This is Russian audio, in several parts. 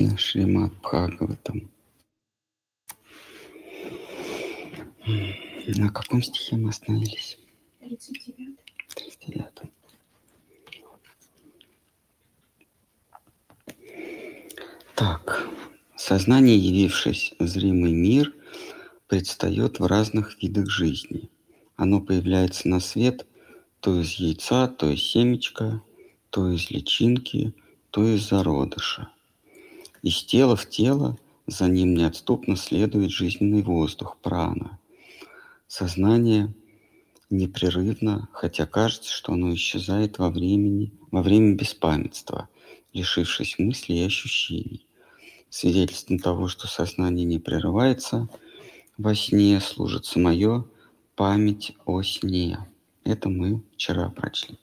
Шримад Бхагаватам. На каком стихе мы остановились? 39. 39. Так, сознание, явившись в зримый мир, предстает в разных видах жизни. Оно появляется на свет то из яйца, то из семечка, то из личинки, то из зародыша. Из тела в тело за ним неотступно следует жизненный воздух, прана. Сознание непрерывно, хотя кажется, что оно исчезает во время беспамятства, лишившись мыслей и ощущений. Свидетельством того, что сознание не прерывается во сне, служит самое память о сне. Это мы вчера прочли.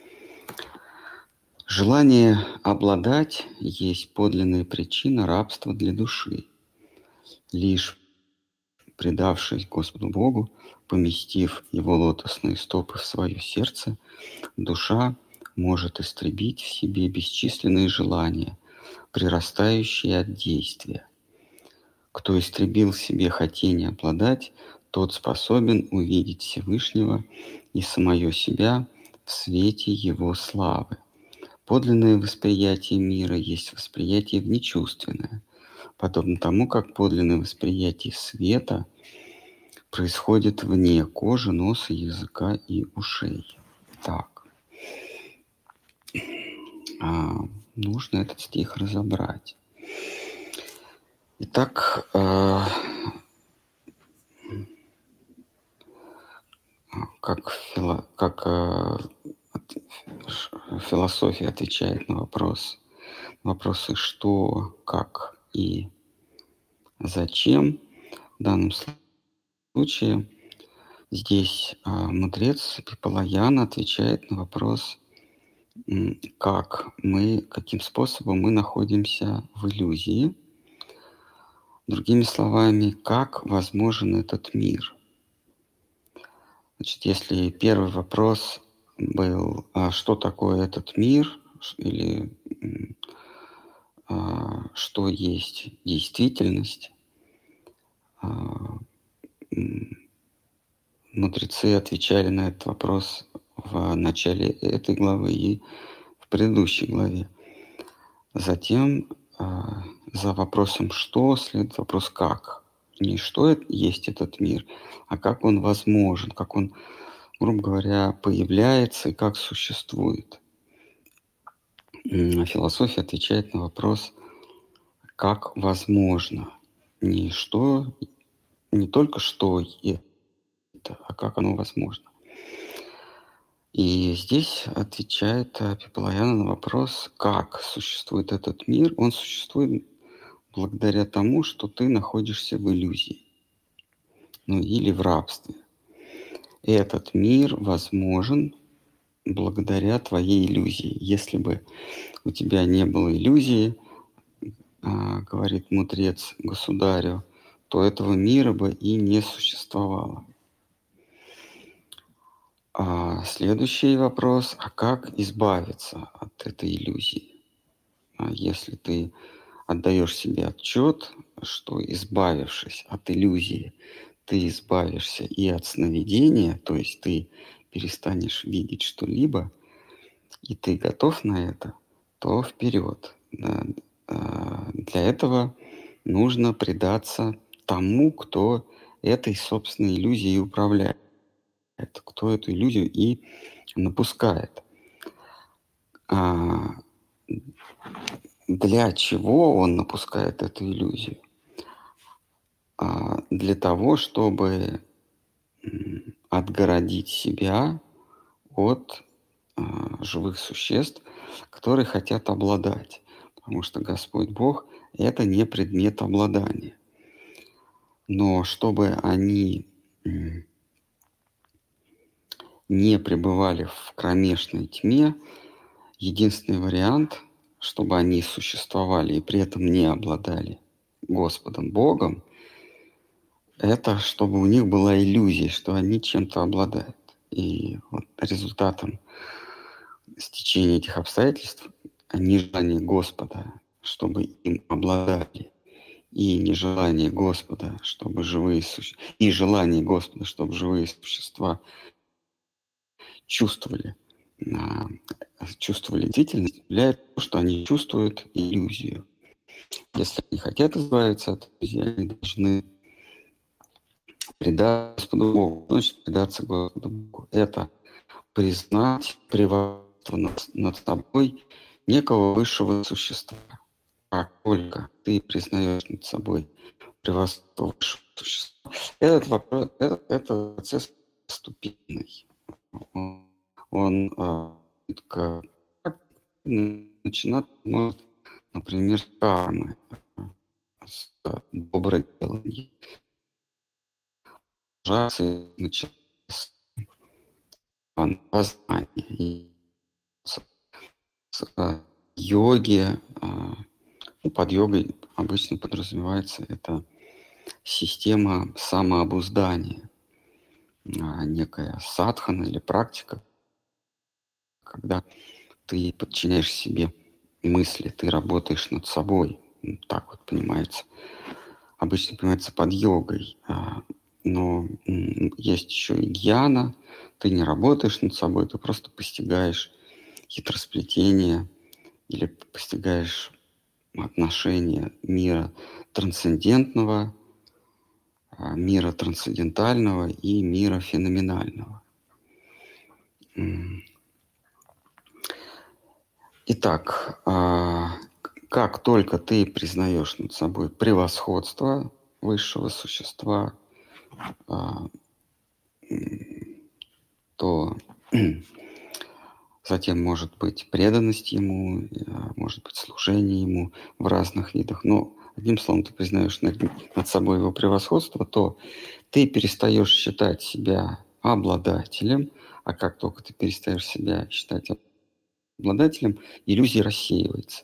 Желание обладать есть подлинная причина рабства для души. Лишь предавшись Господу Богу, поместив Его лотосные стопы в свое сердце, душа может истребить в себе бесчисленные желания, прирастающие от действия. Кто истребил в себе хотение обладать, тот способен увидеть Всевышнего и самое себя в свете Его славы. Подлинное восприятие мира есть восприятие внечувственное, подобно тому, как подлинное восприятие света происходит вне кожи, носа, языка и ушей. Так, нужно этот стих разобрать. Итак, как философия отвечает на вопросы «что», «как» и «зачем». В данном случае здесь мудрец Пипалаяна отвечает на вопрос, каким способом мы находимся в иллюзии. Другими словами, как возможен этот мир. Значит, если первый вопрос был, что такое этот мир, или что есть действительность, мудрецы отвечали на этот вопрос в начале этой главы и в предыдущей главе. Затем за вопросом «что» следует вопрос «как». Не что есть этот мир, а как он возможен, как он, грубо говоря, появляется и как существует. Философия отвечает на вопрос «как возможно». Не только что это, а как оно возможно. И здесь отвечает Пипалаяна на вопрос, как существует этот мир. Он существует благодаря тому, что ты находишься в иллюзии, или в рабстве. И этот мир возможен благодаря твоей иллюзии. Если бы у тебя не было иллюзии, говорит мудрец государю, то этого мира бы и не существовало. Следующий вопрос, как избавиться от этой иллюзии? Если ты отдаешь себе отчет, что избавившись от иллюзии, ты избавишься и от сновидения, то есть ты перестанешь видеть что-либо, и ты готов на это, то вперед. Для этого нужно предаться тому, кто этой собственной иллюзией управляет, кто эту иллюзию и напускает. Для чего он напускает эту иллюзию? Для того, чтобы отгородить себя от живых существ, которые хотят обладать. Потому что Господь Бог – это не предмет обладания. Но чтобы они не пребывали в кромешной тьме, единственный вариант, чтобы они существовали и при этом не обладали Господом Богом, это чтобы у них была иллюзия, что они чем-то обладают. И вот результатом стечения этих обстоятельств нежелание Господа, чтобы им обладали, и нежелание Господа, чтобы живые и желание Господа, чтобы живые существа чувствовали, чувствовали действительность, является то, что они чувствуют иллюзию. Если они хотят избавиться от иллюзии, они должны предаться Господу Богу. Значит, предаться Господу Богу. Это признать превосходство над собой некого высшего существа. Как только ты признаешь над собой превосходство высшего существа, этот вопрос, это процесс поступительный. Он начинать может, например, с кармы, с доброй делания. Начинать с познания и с йоги. Под йогой обычно подразумевается это система самообуздания, некая садхана или практика, когда ты подчиняешь себе мысли, ты работаешь над собой. Так вот понимается. Обычно понимается под йогой. Но есть еще и гьяна. Ты не работаешь над собой, ты просто постигаешь хитросплетение или постигаешь отношения мира трансцендентного, мира трансцендентального и мира феноменального. Итак, как только ты признаешь над собой превосходство высшего существа, то затем может быть преданность ему, может быть служение ему в разных видах. Но, одним словом, ты признаешь над собой его превосходство, то ты перестаешь считать себя обладателем, а как только ты перестаешь себя считать обладателем, иллюзия рассеивается.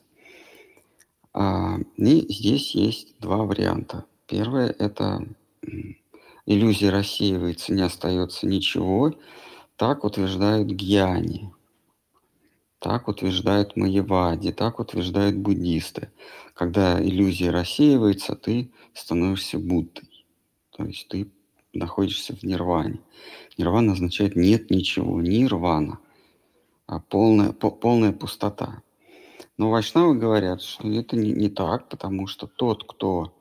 И здесь есть два варианта. Первое – это иллюзия рассеивается, не остается ничего. Так утверждают гьяни, так утверждают майявади, так утверждают буддисты. Когда иллюзия рассеивается, ты становишься Буддой. То есть ты находишься в нирване. Нирвана означает «нет ничего», нирвана, а полная пустота. Но вайшнавы говорят, что это не так, потому что тот, кто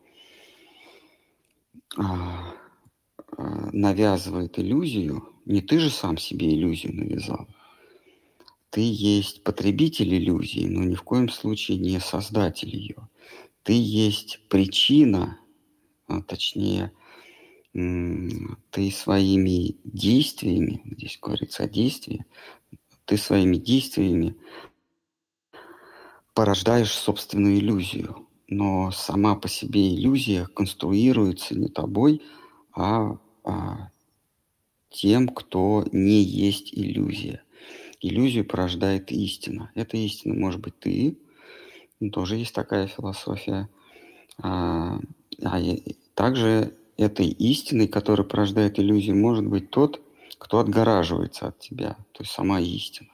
навязывает иллюзию, не ты же сам себе иллюзию навязал. Ты есть потребитель иллюзии, но ни в коем случае не создатель ее. Ты есть причина, точнее, ты своими действиями, здесь говорится о действии, ты своими действиями порождаешь собственную иллюзию. Но сама по себе иллюзия конструируется не тобой, а тем, кто не есть иллюзия. Иллюзию порождает истина. Эта истина может быть ты, тоже есть такая философия. Также этой истиной, которая порождает иллюзию, может быть тот, кто отгораживается от тебя, то есть сама истина.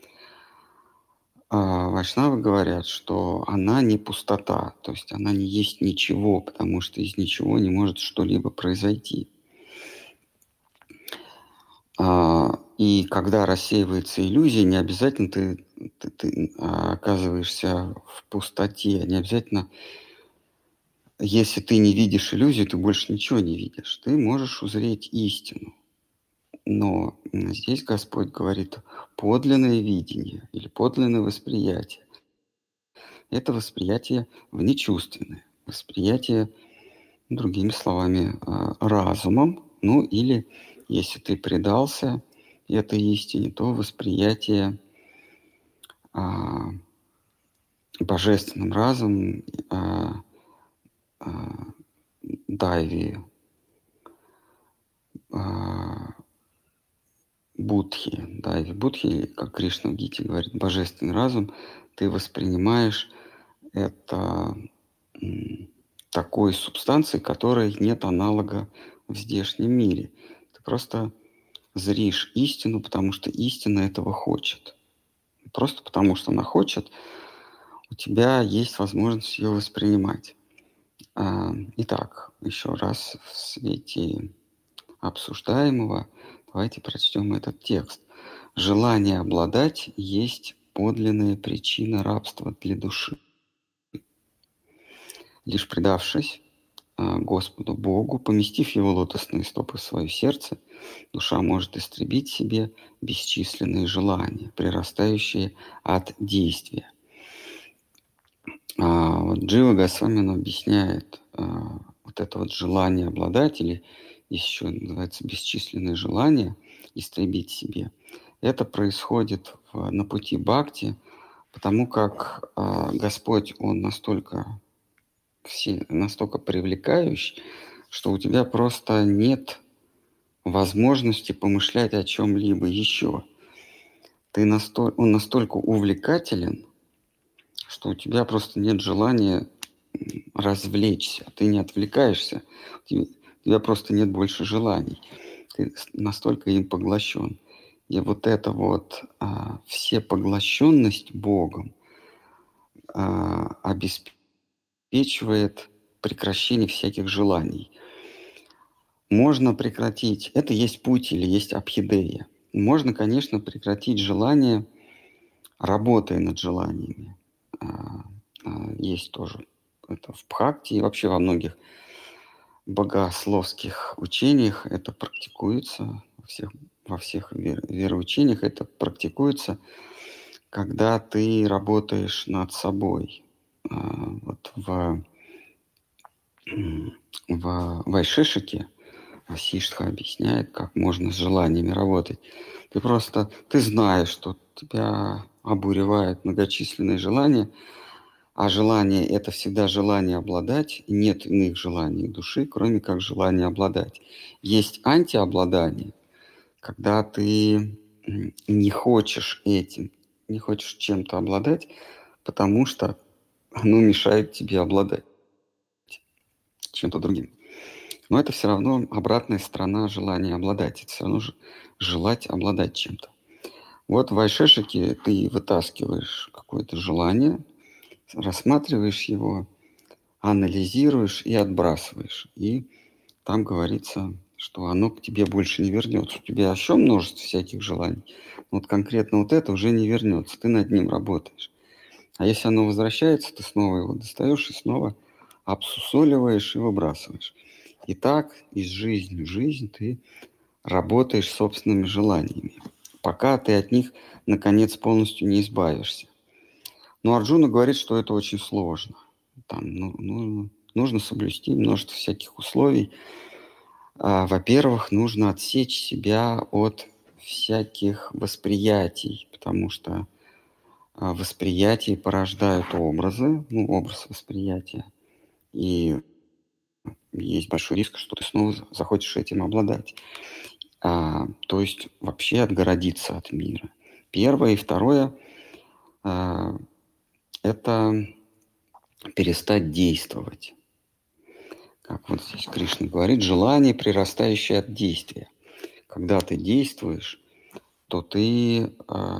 Вайшнавы говорят, что она не пустота, то есть она не есть ничего, потому что из ничего не может что-либо произойти. И когда рассеивается иллюзия, не обязательно ты оказываешься в пустоте, не обязательно, если ты не видишь иллюзию, ты больше ничего не видишь. Ты можешь узреть истину. Но здесь Господь говорит подлинное видение или подлинное восприятие. Это восприятие внечувственное, восприятие, другими словами, разумом, ну или, если ты предался этой истине, то восприятие божественным разумом, дайви, будхи, как Кришна в Гите говорит, божественный разум, ты воспринимаешь это такой субстанцией, которой нет аналога в здешнем мире. Ты просто зришь истину, потому что истина этого хочет. Просто потому что она хочет, у тебя есть возможность ее воспринимать. Итак, еще раз в свете обсуждаемого давайте прочтем этот текст. Желание обладать есть подлинная причина рабства для души. Лишь предавшись Господу Богу, поместив Его лотосные стопы в свое сердце, душа может истребить себе бесчисленные желания, прирастающие от действия. Вот Джива Госвами объясняет вот это вот желание обладать, или еще называется бесчисленные желания, истребить себе. Это происходит на пути бхакти, потому как Господь, Он настолько привлекающий, что у тебя просто нет возможности помышлять о чем-либо еще. Он настолько увлекателен, что у тебя просто нет желания развлечься. Ты не отвлекаешься, у тебя просто нет больше желаний. Ты настолько им поглощен. И вот эта вот всепоглощенность Богом обеспечивает прекращение всяких желаний. Можно прекратить, это есть путь или есть абхидея. Можно, конечно, прекратить желание, работая над желаниями. Есть тоже это в бхакти и вообще во многих богословских учениях это практикуется, во всех вероучениях это практикуется, когда ты работаешь над собой. Вот в Вайшешике Васиштха объясняет, как можно с желаниями работать. Ты знаешь, что тебя обуревают многочисленные желания, а желание – это всегда желание обладать, и нет иных желаний души, кроме как желания обладать. Есть антиобладание, когда ты не хочешь этим, не хочешь чем-то обладать, потому что оно мешает тебе обладать чем-то другим. Но это все равно обратная сторона желания обладать. Это все равно желать обладать чем-то. Вот в Вайшешике ты вытаскиваешь какое-то желание, рассматриваешь его, анализируешь и отбрасываешь. И там говорится, что оно к тебе больше не вернется. У тебя еще множество всяких желаний. Но вот конкретно вот это уже не вернется. Ты над ним работаешь. А если оно возвращается, ты снова его достаешь и снова обсусоливаешь и выбрасываешь. И так из жизни в жизнь ты работаешь собственными желаниями, пока ты от них, наконец, полностью не избавишься. Но Арджуна говорит, что это очень сложно. Там нужно соблюсти множество всяких условий. Во-первых, нужно отсечь себя от всяких восприятий, потому что восприятия порождают образы, образ восприятия. И есть большой риск, что ты снова захочешь этим обладать. То есть вообще отгородиться от мира. Первое. И второе это перестать действовать. Как вот здесь Кришна говорит, желание, прирастающее от действия. Когда ты действуешь, то ты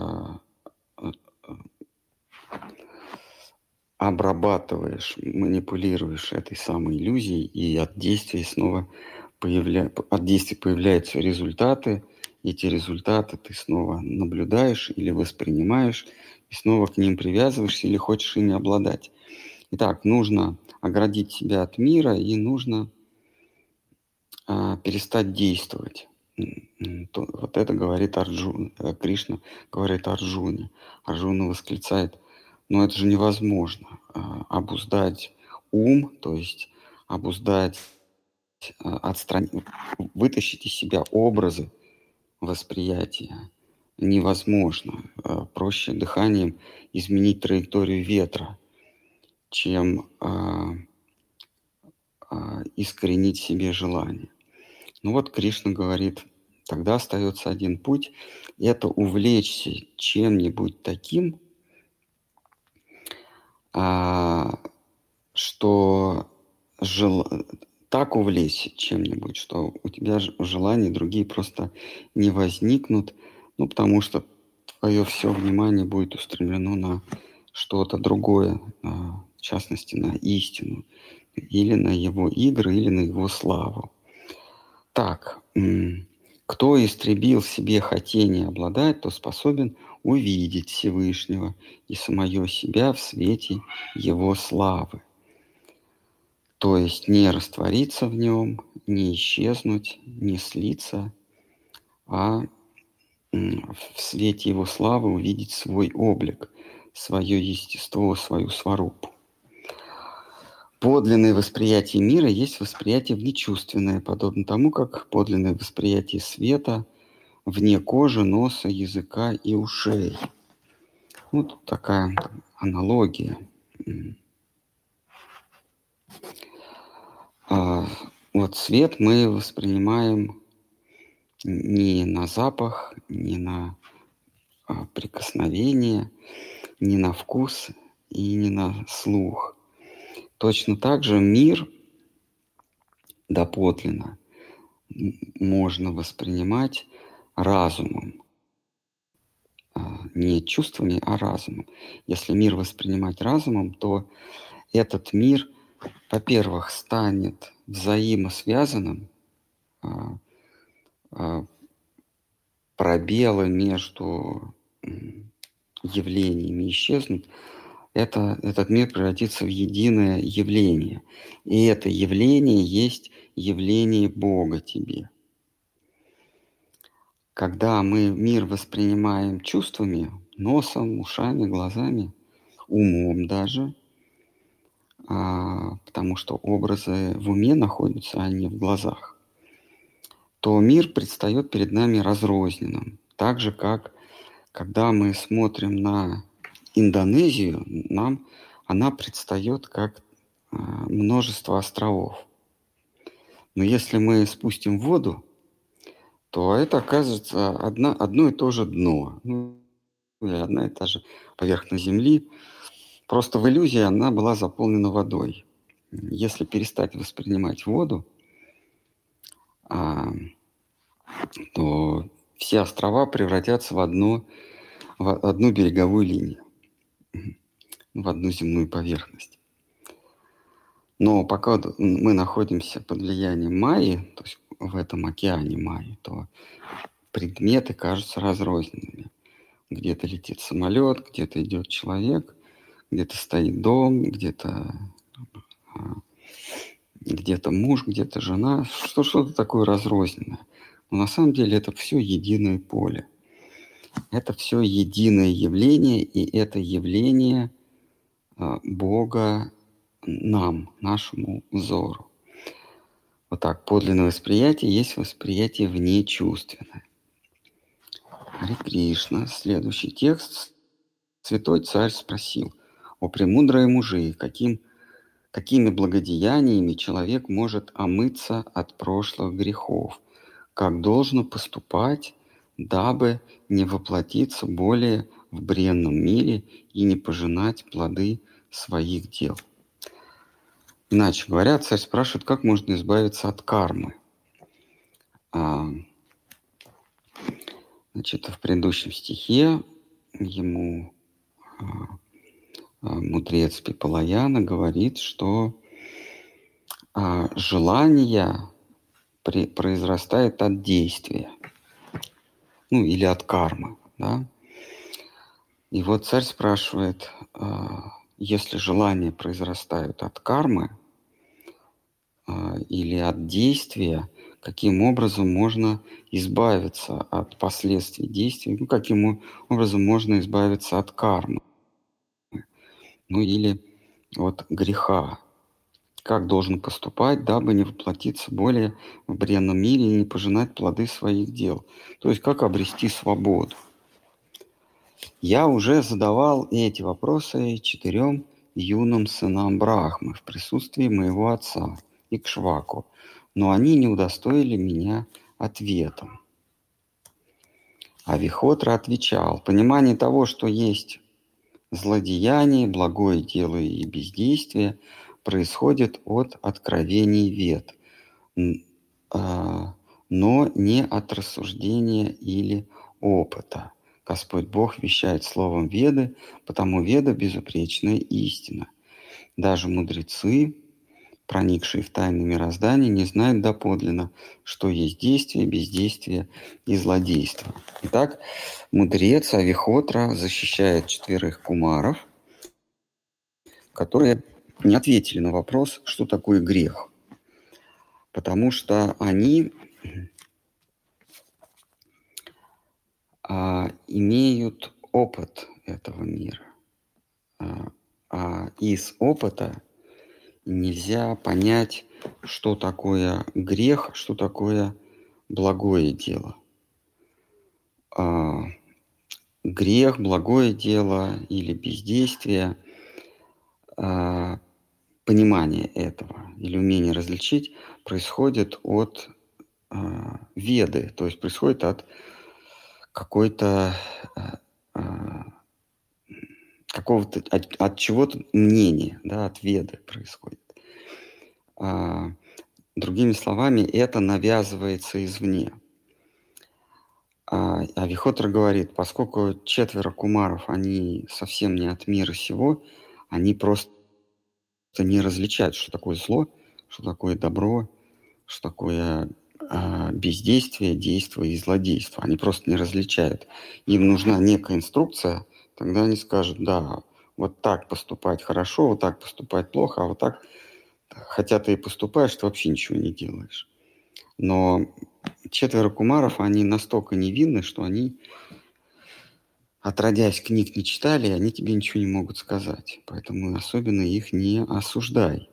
обрабатываешь, манипулируешь этой самой иллюзией, и от действия появляются результаты. Эти результаты ты снова наблюдаешь или воспринимаешь, и снова к ним привязываешься или хочешь ими обладать. Итак, нужно оградить себя от мира, и нужно перестать действовать. Вот это говорит Арджуна. Кришна говорит Арджуне. Арджуна восклицает: но это же невозможно. Обуздать ум, то есть обуздать, вытащить из себя образы восприятия невозможно. Проще дыханием изменить траекторию ветра, чем искоренить себе желание. Ну вот Кришна говорит, тогда остается один путь – это увлечься чем-нибудь таким, что так увлечься чем-нибудь, что у тебя желания другие просто не возникнут, потому что твое все внимание будет устремлено на что-то другое, в частности, на истину, или на его игры, или на его славу. Так, кто истребил в себе хотение обладать, то способен увидеть Всевышнего и самое себя в свете его славы. То есть не раствориться в нем, не исчезнуть, не слиться, а в свете его славы увидеть свой облик, свое естество, свою сварупу. Подлинное восприятие мира есть восприятие внечувственное, подобно тому, как подлинное восприятие света вне кожи, носа, языка и ушей. Вот такая аналогия. Вот свет мы воспринимаем не на запах, не на прикосновение, не на вкус и не на слух. Точно так же мир доподлинно можно воспринимать разумом. Не чувствами, а разумом. Если мир воспринимать разумом, то этот мир, во-первых, станет взаимосвязанным, пробелы между явлениями исчезнут, этот мир превратится в единое явление. И это явление есть явление Бога тебе. Когда мы мир воспринимаем чувствами, носом, ушами, глазами, умом даже, потому что образы в уме находятся, а не в глазах, то мир предстает перед нами разрозненным. Так же, как когда мы смотрим на Индонезию, нам она предстает как множество островов. Но если мы спустим в воду, то это оказывается одно и то же дно. Или одна и та же поверхность Земли. Просто в иллюзии она была заполнена водой. Если перестать воспринимать воду, то все острова превратятся в одну береговую линию, в одну земную поверхность. Но пока мы находимся под влиянием Майи, то есть в этом океане Майи, то предметы кажутся разрозненными. Где-то летит самолет, где-то идет человек, где-то стоит дом, где-то муж, где-то жена, что-то такое разрозненное. Но на самом деле это все единое поле. Это все единое явление, и это явление Бога нам, нашему взору. Вот так, подлинное восприятие есть восприятие внечувственное. Харе Кришна. Следующий текст. Святой царь спросил: «О премудрые мужи, какими благодеяниями человек может омыться от прошлых грехов? Как должно поступать, дабы не воплотиться более в бренном мире и не пожинать плоды своих дел?» Иначе говоря, царь спрашивает, как можно избавиться от кармы. Значит, в предыдущем стихе ему мудрец Пипалаяна говорит, что желание произрастает от действия, или от кармы, да? И вот царь спрашивает, если желания произрастают от кармы или от действия, каким образом можно избавиться от последствий действий, каким образом можно избавиться от кармы, или от греха. Как должен поступать, дабы не воплотиться более в бренном мире и не пожинать плоды своих дел. То есть, как обрести свободу. Я уже задавал эти вопросы 4 юным сынам Брахмы в присутствии моего отца Икшваку, но они не удостоили меня ответом. А Вихотра отвечал: понимание того, что есть злодеяние, благое дело и бездействие, происходит от откровений Вед, но не от рассуждения или опыта. Господь Бог вещает словом Веды, потому Веда – безупречная истина. Даже мудрецы, проникшие в тайны мироздания, не знают доподлинно, что есть действие, бездействие и злодейство. Итак, мудрец Авихотра защищает 4 кумаров, которые не ответили на вопрос, что такое грех. Потому что они имеют опыт этого мира. А из опыта нельзя понять, что такое грех, что такое благое дело. Грех, благое дело или бездействие, понимание этого или умение различить происходит от веды, то есть происходит от какого-то от чего-то мнения, да, от веды происходит. Другими словами, это навязывается извне. Авихотра говорит, поскольку 4 кумаров, они совсем не от мира сего, они просто не различают, что такое зло, что такое добро, что такое бездействие, действие и злодейство. Они просто не различают. Им нужна некая инструкция, тогда они скажут, да, вот так поступать хорошо, вот так поступать плохо, а вот так, хотя ты и поступаешь, ты вообще ничего не делаешь. Но 4 кумаров, они настолько невинны, что они, отродясь, книг не читали, они тебе ничего не могут сказать. Поэтому особенно их не осуждай.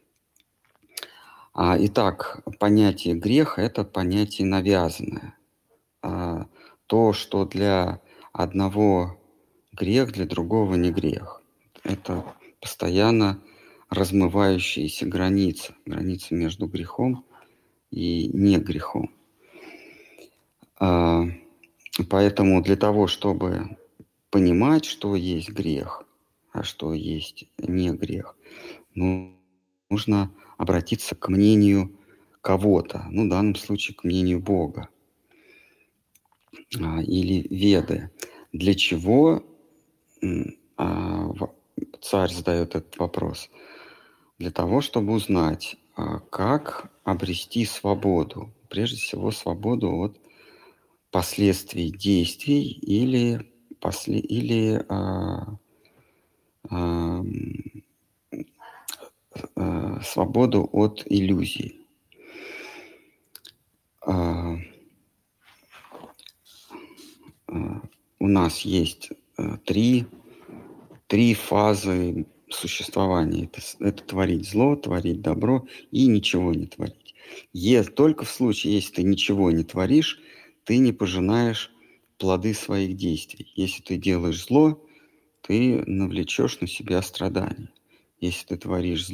Итак, понятие греха – это понятие навязанное. То, что для одного грех, для другого не грех. Это постоянно размывающиеся границы между грехом и не грехом. Поэтому для того, чтобы понимать, что есть грех, а что есть не грех, нужно обратиться к мнению кого-то, в данном случае к мнению Бога или Веды. Для чего царь задает этот вопрос? Для того, чтобы узнать, как обрести свободу. Прежде всего, свободу от последствий действий или свободу от иллюзий. У нас есть три фазы существования. Это творить зло, творить добро и ничего не творить. Только в случае, если ты ничего не творишь, ты не пожинаешь плоды своих действий. Если ты делаешь зло, ты навлечешь на себя страдания. Если ты творишь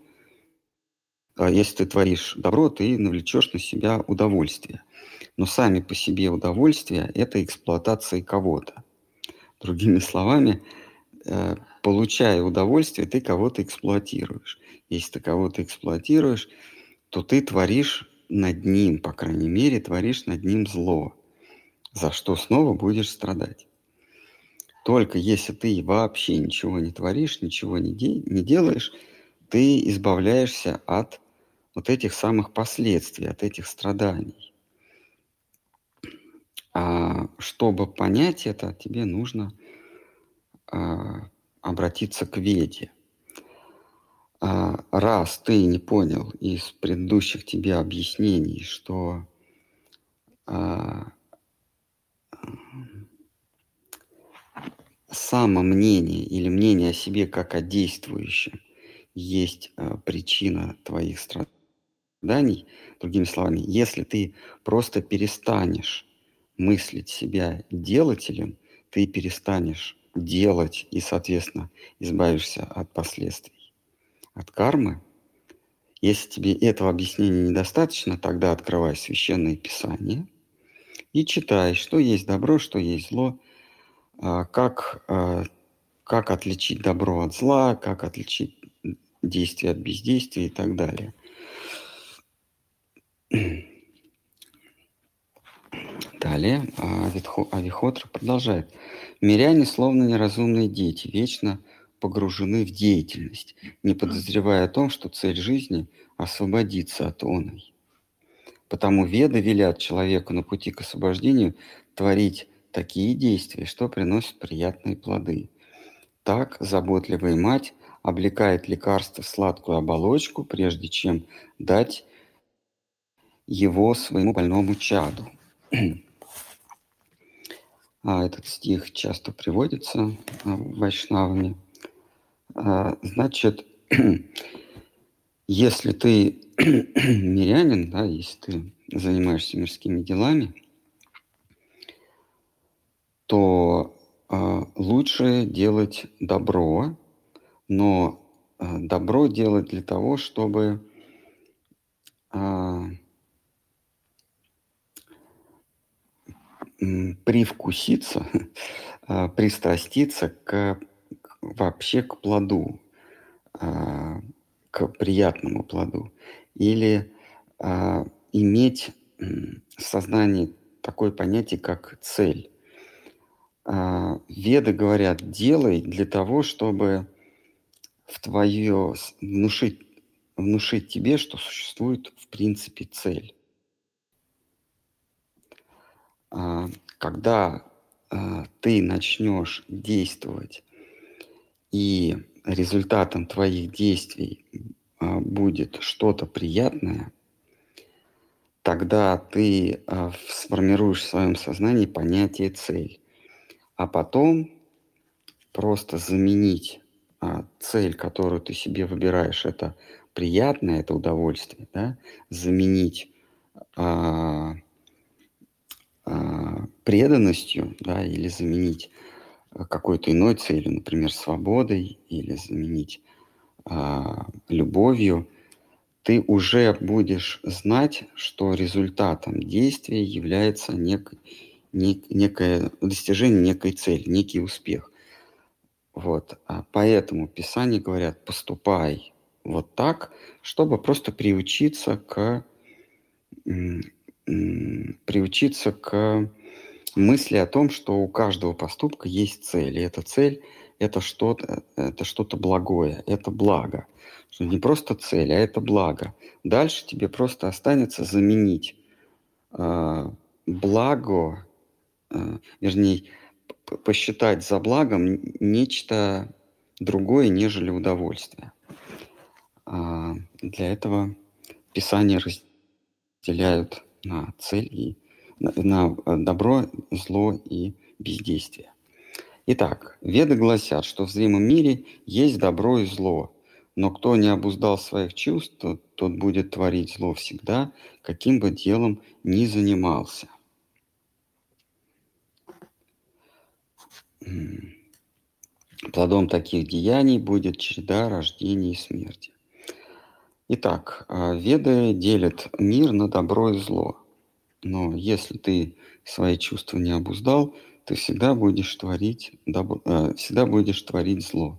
если ты творишь добро, ты навлечешь на себя удовольствие. Но сами по себе удовольствия – это эксплуатация кого-то. Другими словами, получая удовольствие, ты кого-то эксплуатируешь. Если ты кого-то эксплуатируешь, то ты творишь над ним, по крайней мере, творишь над ним зло, за что снова будешь страдать. Только если ты вообще ничего не творишь, ничего не делаешь, ты избавляешься от вот этих самых последствий, от этих страданий. Чтобы понять это, тебе нужно обратиться к Веде. Раз ты не понял из предыдущих тебе объяснений, что самомнение или мнение о себе как о действующем есть причина твоих страданий, другими словами, если ты просто перестанешь мыслить себя делателем, ты перестанешь делать и, соответственно, избавишься от последствий, от кармы. Если тебе этого объяснения недостаточно, тогда открывай Священное Писание и читай, что есть добро, что есть зло, как отличить добро от зла, как отличить действие от бездействия и так далее. далее Авихотра продолжает. Миряне словно неразумные дети, вечно погружены в деятельность, не подозревая о том, что цель жизни – освободиться от оной. Потому Веды велят человеку на пути к освобождению творить такие действия, что приносят приятные плоды. Так заботливая мать облекает лекарство в сладкую оболочку, прежде чем дать его своему больному чаду. Этот стих часто приводится вайшнавами. Значит, если ты мирянин, да, если ты занимаешься мирскими делами, то лучше делать добро, но добро делать для того, чтобы привкуситься, пристраститься вообще к плоду, к приятному плоду. Или иметь в сознании такое понятие, как цель. Веды говорят, делай для того, чтобы внушить тебе, что существует в принципе цель. Когда ты начнешь действовать, и результатом твоих действий будет что-то приятное, тогда ты сформируешь в своем сознании понятие цель. А потом просто заменить цель, которую ты себе выбираешь, это приятное, это удовольствие, да, заменить преданностью, да, или заменить какой-то иной целью, например, свободой, или заменить любовью, ты уже будешь знать, что результатом действия является некое достижение некой цели, некий успех. Вот. Поэтому Писания говорят, поступай вот так, чтобы просто приучиться к мысли о том, что у каждого поступка есть цель. И эта цель – это что-то благое, это благо. Что не просто цель, а это благо. Дальше тебе просто останется заменить благо, вернее, посчитать за благом нечто другое, нежели удовольствие. Для этого Писания разделяют на цель и на добро, зло и бездействие. Итак, Веды гласят, что в зримом мире есть добро и зло, но кто не обуздал своих чувств, тот будет творить зло всегда, каким бы делом ни занимался. Плодом таких деяний будет череда рождения и смерти. Итак, Веды делят мир на добро и зло. Но если ты свои чувства не обуздал, ты всегда будешь творить зло.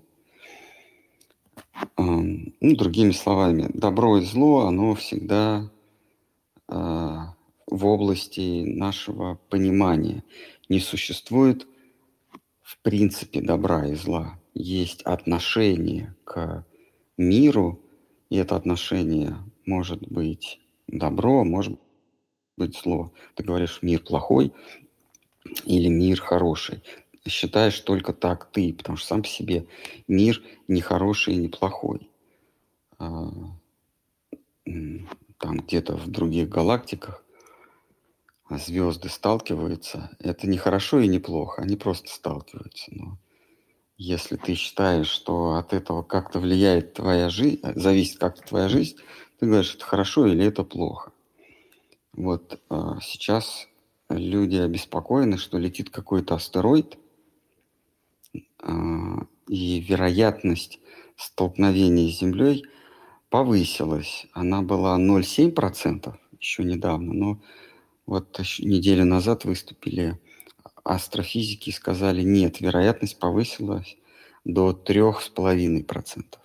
Другими словами, добро и зло, оно всегда в области нашего понимания. Не существует в принципе добра и зла. Есть отношение к миру, и это отношение может быть добро, может быть зло. Ты говоришь, мир плохой или мир хороший. Считаешь только так ты, потому что сам по себе мир не хороший и не плохой. Там где-то в других галактиках звезды сталкиваются. Это не хорошо и не плохо, они просто сталкиваются. Но если ты считаешь, что от этого как-то влияет твоя жизнь, зависит как-то твоя жизнь, ты говоришь, это хорошо или это плохо. Вот сейчас люди обеспокоены, что летит какой-то астероид, и вероятность столкновения с Землей повысилась. Она была 0,7% еще недавно, но вот неделю назад выступили астрофизики и сказали, нет, вероятность повысилась до 3,5%.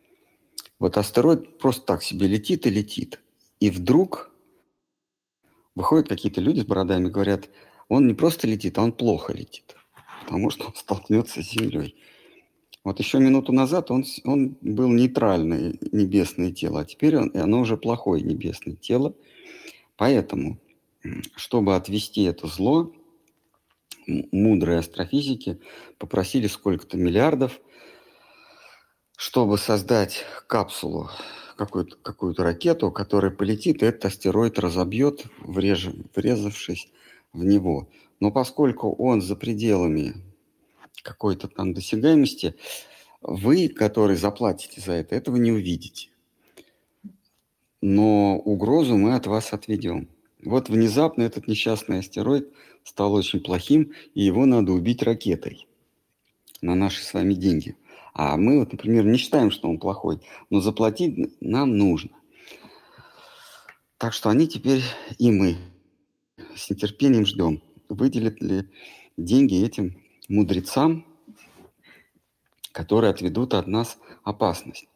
Вот астероид просто так себе летит и летит. И вдруг Выходят какие-то люди с бородами, говорят, он не просто летит, а он плохо летит, потому что он столкнется с землей. Вот еще минуту назад он был нейтральное небесное тело, а теперь оно уже плохое небесное тело. Поэтому, чтобы отвести это зло, мудрые астрофизики попросили сколько-то миллиардов, чтобы создать капсулу, какую-то ракету, которая полетит, и этот астероид разобьет, врезавшись в него. Но поскольку он за пределами какой-то там досягаемости, вы, которые заплатите за это, этого не увидите. Но угрозу мы от вас отведем. Вот внезапно этот несчастный астероид стал очень плохим, и его надо убить ракетой на наши с вами деньги. А мы, вот, например, не считаем, что он плохой, но заплатить нам нужно. Так что они теперь и мы с нетерпением ждем, выделят ли деньги этим мудрецам, которые отведут от нас опасность.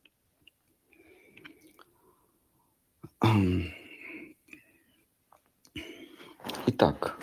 Итак,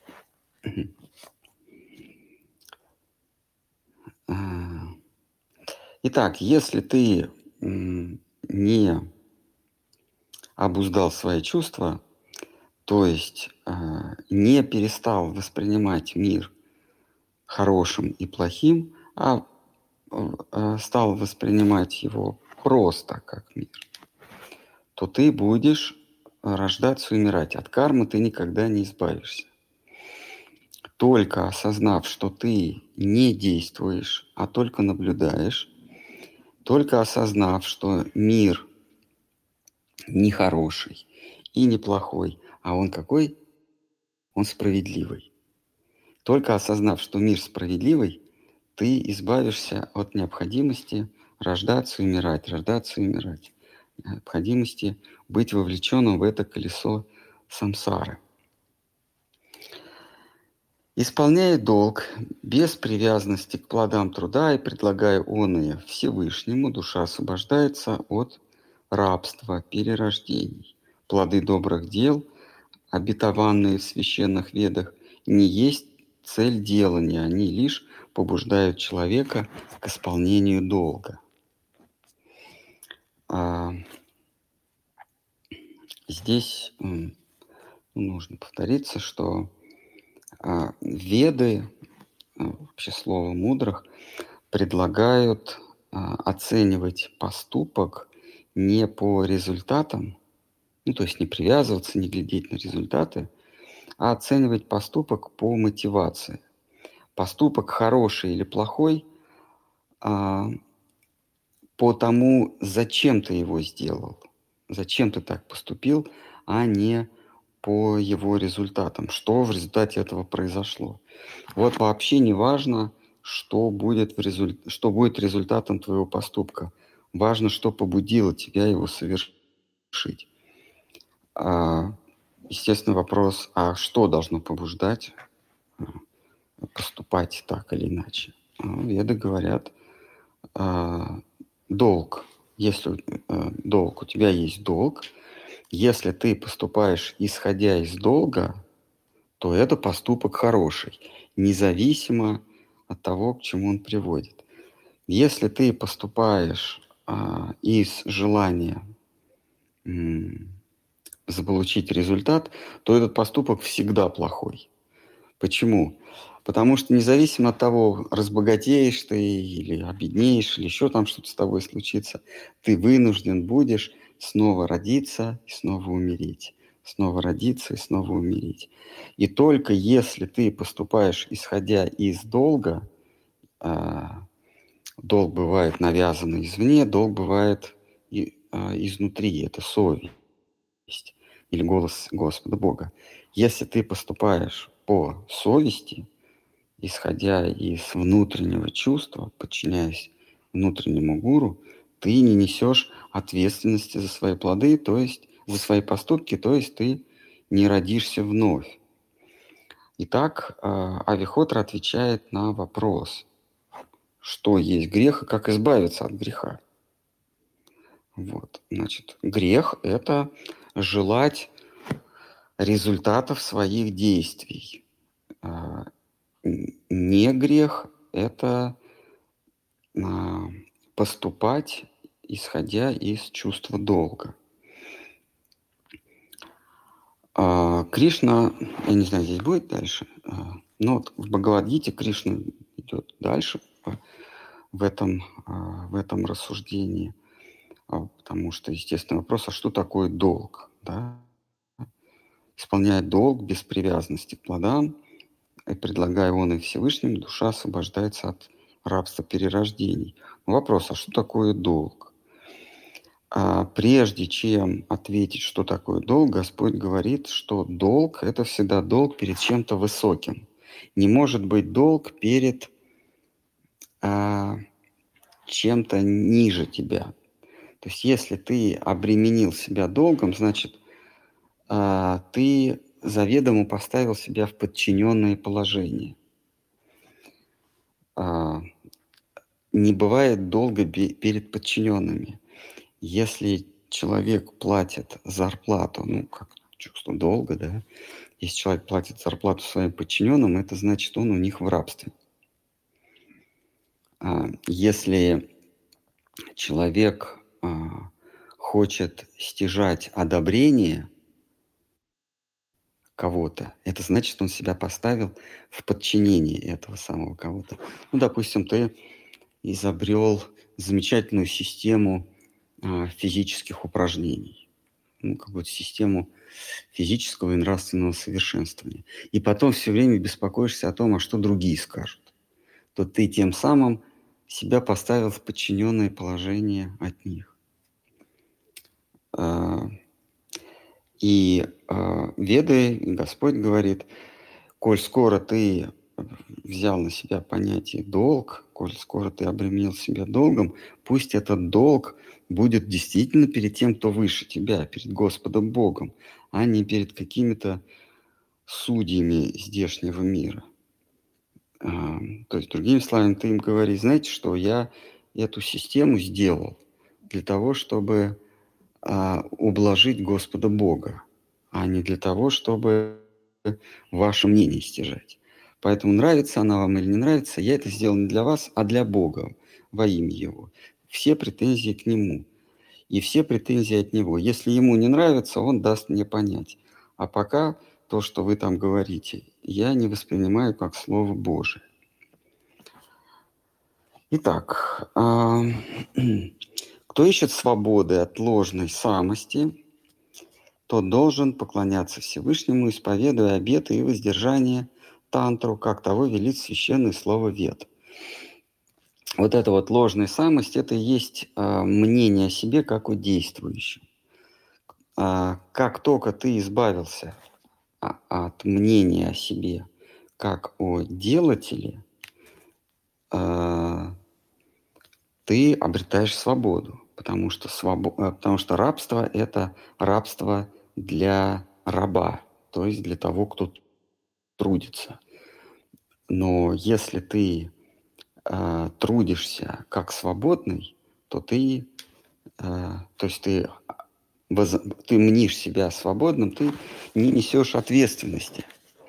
если ты не обуздал свои чувства, то есть не перестал воспринимать мир хорошим и плохим, а стал воспринимать его просто как мир, то ты будешь рождаться и умирать. От кармы ты никогда не избавишься. Только осознав, что ты не действуешь, а только наблюдаешь, только осознав, что мир не хороший и не плохой, а он какой? Он справедливый. Только осознав, что мир справедливый, ты избавишься от необходимости рождаться и умирать, необходимости быть вовлеченным в это колесо самсары. Исполняя долг без привязанности к плодам труда и предлагая оные Всевышнему, душа освобождается от рабства, перерождений. Плоды добрых дел, обетованные в священных ведах, не есть цель делания, они лишь побуждают человека к исполнению долга. Здесь нужно повториться, что Веды, вообще слово мудрых, предлагают оценивать поступок не по результатам, то есть не привязываться, не глядеть на результаты, а оценивать поступок по мотивации. Поступок хороший или плохой по тому, зачем ты его сделал, зачем ты так поступил, а не по его результатам, что в результате этого произошло. Вот вообще не важно, что будет результатом твоего поступка. Важно, что побудило тебя его совершить. Естественно, вопрос, а что должно побуждать поступать так или иначе? Веды говорят, долг. Если долг, у тебя есть долг, если ты поступаешь исходя из долга, то это поступок хороший, независимо от того, к чему он приводит. Если ты поступаешь из желания заполучить результат, то этот поступок всегда плохой. Почему? Потому что независимо от того, разбогатеешь ты или обеднеешь, или еще там что-то с тобой случится, ты вынужден будешь снова родиться и снова умереть. Снова родиться и снова умереть. И только если ты поступаешь, исходя из долга, долг бывает навязанный извне, долг бывает изнутри, это совесть или голос Господа Бога. Если ты поступаешь по совести, исходя из внутреннего чувства, подчиняясь внутреннему гуру, ты не несешь ответственности за свои плоды, то есть за свои поступки, то есть ты не родишься вновь. Итак, Авихотра отвечает на вопрос, что есть грех и как избавиться от греха. Вот, значит, грех – это желать результатов своих действий. Не грех – это поступать, исходя из чувства долга. Кришна, я не знаю, здесь будет дальше, но вот в Бхагавад-гите Кришна идет дальше в этом рассуждении, потому что, естественно, вопрос, а что такое долг? Да? Исполняя долг без привязанности к плодам, и предлагая он и Всевышнему, душа освобождается от рабства перерождений. Но вопрос, а что такое долг? Прежде чем ответить, что такое долг, Господь говорит, что долг – это всегда долг перед чем-то высоким. Не может быть долг перед чем-то ниже тебя. То есть если ты обременил себя долгом, значит, ты заведомо поставил себя в подчиненное положение. Не бывает долга перед подчиненными. Если человек платит зарплату, как чувство долга, да, если человек платит зарплату своим подчиненным, это значит, он у них в рабстве. Если человек хочет стяжать одобрение кого-то, это значит, он себя поставил в подчинение этого самого кого-то. Допустим, ты изобрел замечательную систему физических упражнений, какую-то систему физического и нравственного совершенствования. И потом все время беспокоишься о том, а что другие скажут. То ты тем самым себя поставил в подчиненное положение от них. И Веды, Господь говорит, коль скоро ты взял на себя понятие долг, коль скоро ты обременил себя долгом, пусть этот долг будет действительно перед тем, кто выше тебя, перед Господом Богом, а не перед какими-то судьями здешнего мира. То есть, другими словами, ты им говоришь, знаете что, я эту систему сделал для того, чтобы ублажить Господа Бога, а не для того, чтобы ваше мнение стяжать. Поэтому нравится она вам или не нравится, я это сделал не для вас, а для Бога, во имя Его. Все претензии к Нему и все претензии от Него. Если Ему не нравится, Он даст мне понять. А пока то, что вы там говорите, я не воспринимаю как Слово Божие. Итак, кто ищет свободы от ложной самости, тот должен поклоняться Всевышнему, исповедуя обеты и воздержание тантру, как того велит священное слово Вед. Вот эта вот ложная самость, это и есть мнение о себе как о действующем. Как только ты избавился от мнения о себе как о делателе, ты обретаешь свободу, потому что рабство – это рабство для раба, то есть для того, кто трудится. Но если ты трудишься как свободный, то ты мнишь себя свободным, ты не несешь ответственности.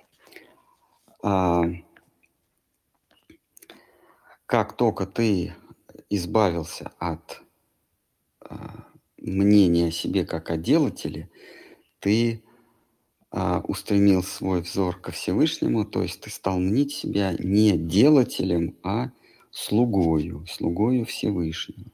Как только ты избавился от мнения о себе как о делателе, ты устремил свой взор ко Всевышнему, то есть ты стал мнить себя не делателем, а слугою Всевышнего.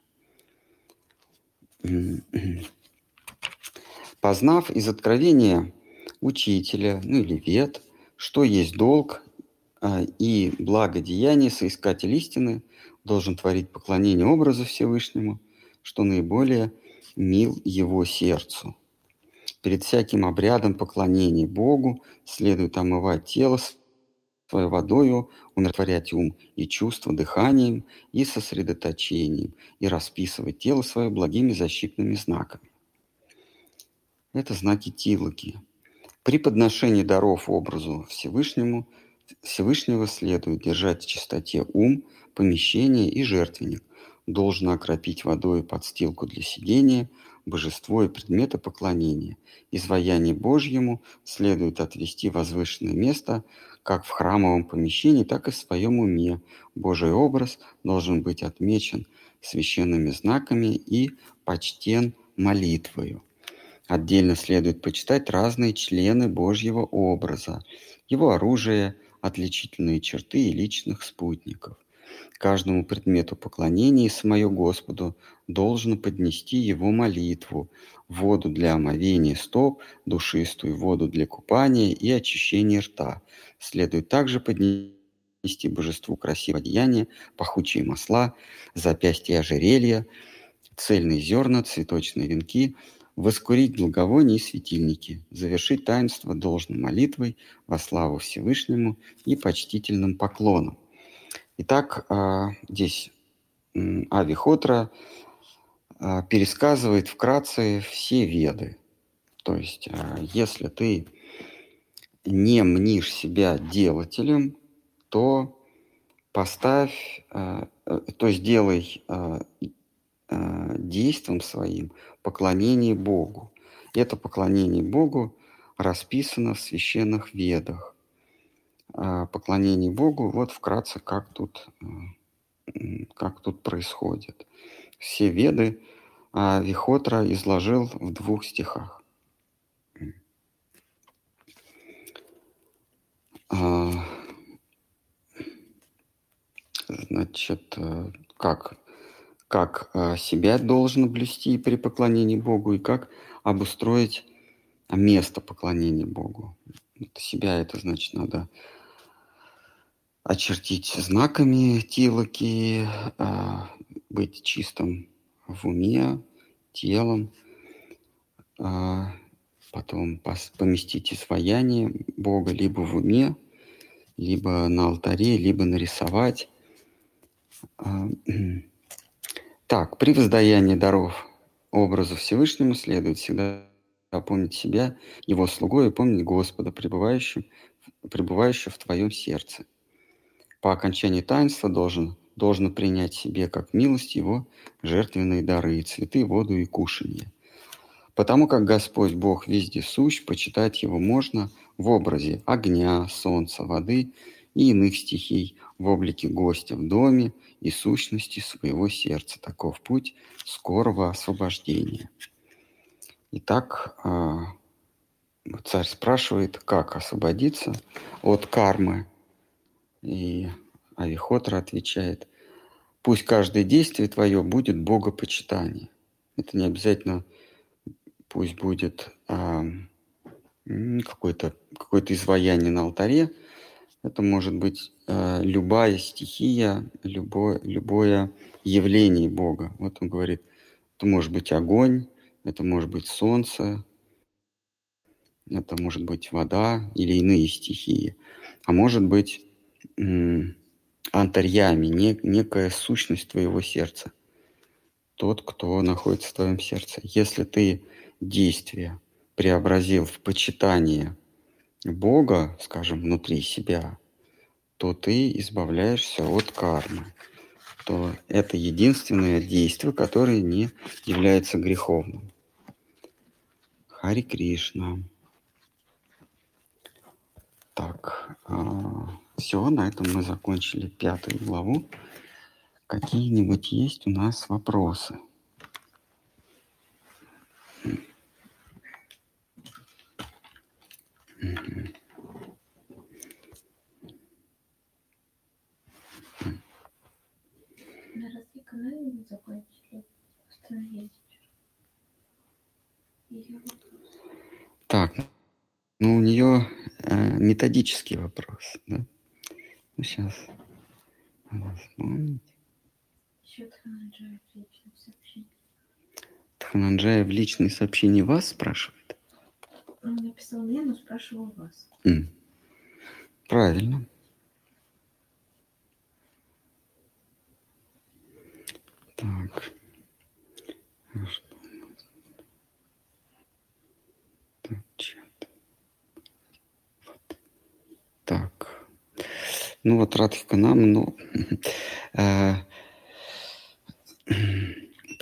Познав из откровения учителя, или Вед, что есть долг и благодеяние, соискатель истины должен творить поклонение образу Всевышнему, что наиболее мил его сердцу. Перед всяким обрядом поклонения Богу следует омывать тело свое водою, умиротворять ум и чувства дыханием и сосредоточением, и расписывать тело свое благими защитными знаками. Это знаки тилоки. При подношении даров образу Всевышнего следует держать в чистоте ум, помещение и жертвенник. должно окропить водой подстилку для сидения, божество и предметы поклонения. Изваяние Божьему следует отвести в возвышенное место как в храмовом помещении, так и в своем уме. Божий образ должен быть отмечен священными знаками и почтен молитвою. Отдельно следует почитать разные члены Божьего образа, его оружие, отличительные черты и личных спутников. Каждому предмету поклонения и самое Господу должно поднести его молитву, воду для омовения стоп, душистую воду для купания и очищения рта. Следует также поднести божеству красивое одеяние, пахучие масла, запястья ожерелья, цельные зерна, цветочные венки, воскурить благовония и светильники, завершить таинство должной молитвой во славу Всевышнему и почтительным поклоном. Итак, здесь Авихотра пересказывает вкратце все Веды. То есть, если ты не мнишь себя делателем, то поставь, то сделай действием своим поклонение Богу. Это поклонение Богу расписано в священных Ведах. Поклонение Богу, вот вкратце, как тут происходит. Все Веды Вихотра изложил в 2 стихах. Значит, как себя должен блюсти при поклонении Богу и как обустроить место поклонения Богу. Себя это значит надо очертить знаками тилоки, быть чистым в уме, телом, потом поместить изваяние Бога либо в уме, либо на алтаре, либо нарисовать. Так, при воздаянии даров образу Всевышнему следует всегда помнить себя, его слугой, и помнить Господа, пребывающего в твоем сердце. По окончании таинства должно принять себе как милость его жертвенные дары, цветы, воду и кушанье. Потому как Господь Бог везде сущ, почитать его можно в образе огня, солнца, воды и иных стихий, в облике гостя в доме и сущности своего сердца. Таков путь скорого освобождения. Итак, царь спрашивает, как освободиться от кармы. И Авихотра отвечает, пусть каждое действие твое будет богопочитание. Это не обязательно пусть будет какое-то изваяние на алтаре. Это может быть любая стихия, любое явление Бога. Вот он говорит, это может быть огонь, это может быть солнце, это может быть вода или иные стихии. А может быть антарьями, некая сущность твоего сердца. Тот, кто находится в твоем сердце. Если ты действие преобразил в почитание Бога, скажем, внутри себя, то ты избавляешься от кармы. То это единственное действие, которое не является греховным. Хари Кришна. Так, все, на этом мы закончили 5 главу. Какие-нибудь есть у нас вопросы? На развлекании не закончили, остановились. Так, ну у нее методический вопрос, да? Ну, сейчас. Еще Тхананджая в личном сообщении. Тхананджая в личные сообщения вас спрашивает? Он написал мне, но спрашивал вас. Правильно. Так. Так, чат. Вот. Так. Ну вот Радхика нам, но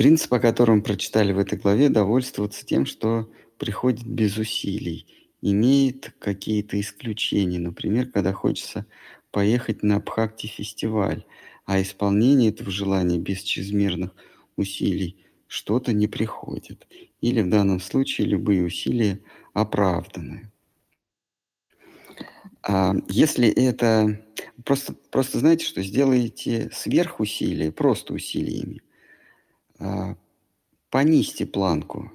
Принцип, о котором прочитали в этой главе, довольствоваться тем, что приходит без усилий, имеет какие-то исключения. Например, когда хочется поехать на Бхакти-фестиваль, а исполнение этого желания без чрезмерных усилий что-то не приходит. Или в данном случае любые усилия оправданы. Если это... Просто знаете, что сделаете сверхусилия, просто усилиями, понизьте планку.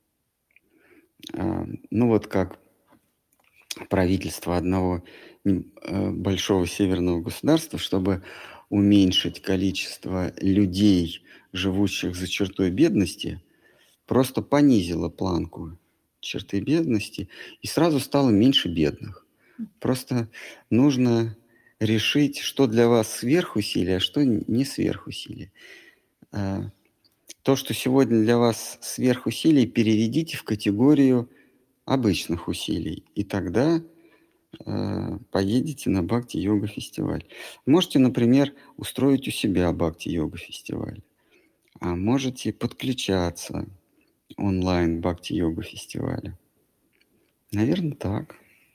Ну вот как правительство одного большого северного государства, чтобы уменьшить количество людей, живущих за чертой бедности, просто понизило планку черты бедности, и сразу стало меньше бедных. Просто нужно решить, что для вас сверхусилие, а что не сверхусилие. То, что сегодня для вас сверхусилий, переведите в категорию обычных усилий, и тогда поедете на Бхакти-йога-фестиваль. Можете, например, устроить у себя Бхакти-йога-фестиваль, а можете подключаться онлайн к Бхакти-йога-фестивалю. Наверное, так.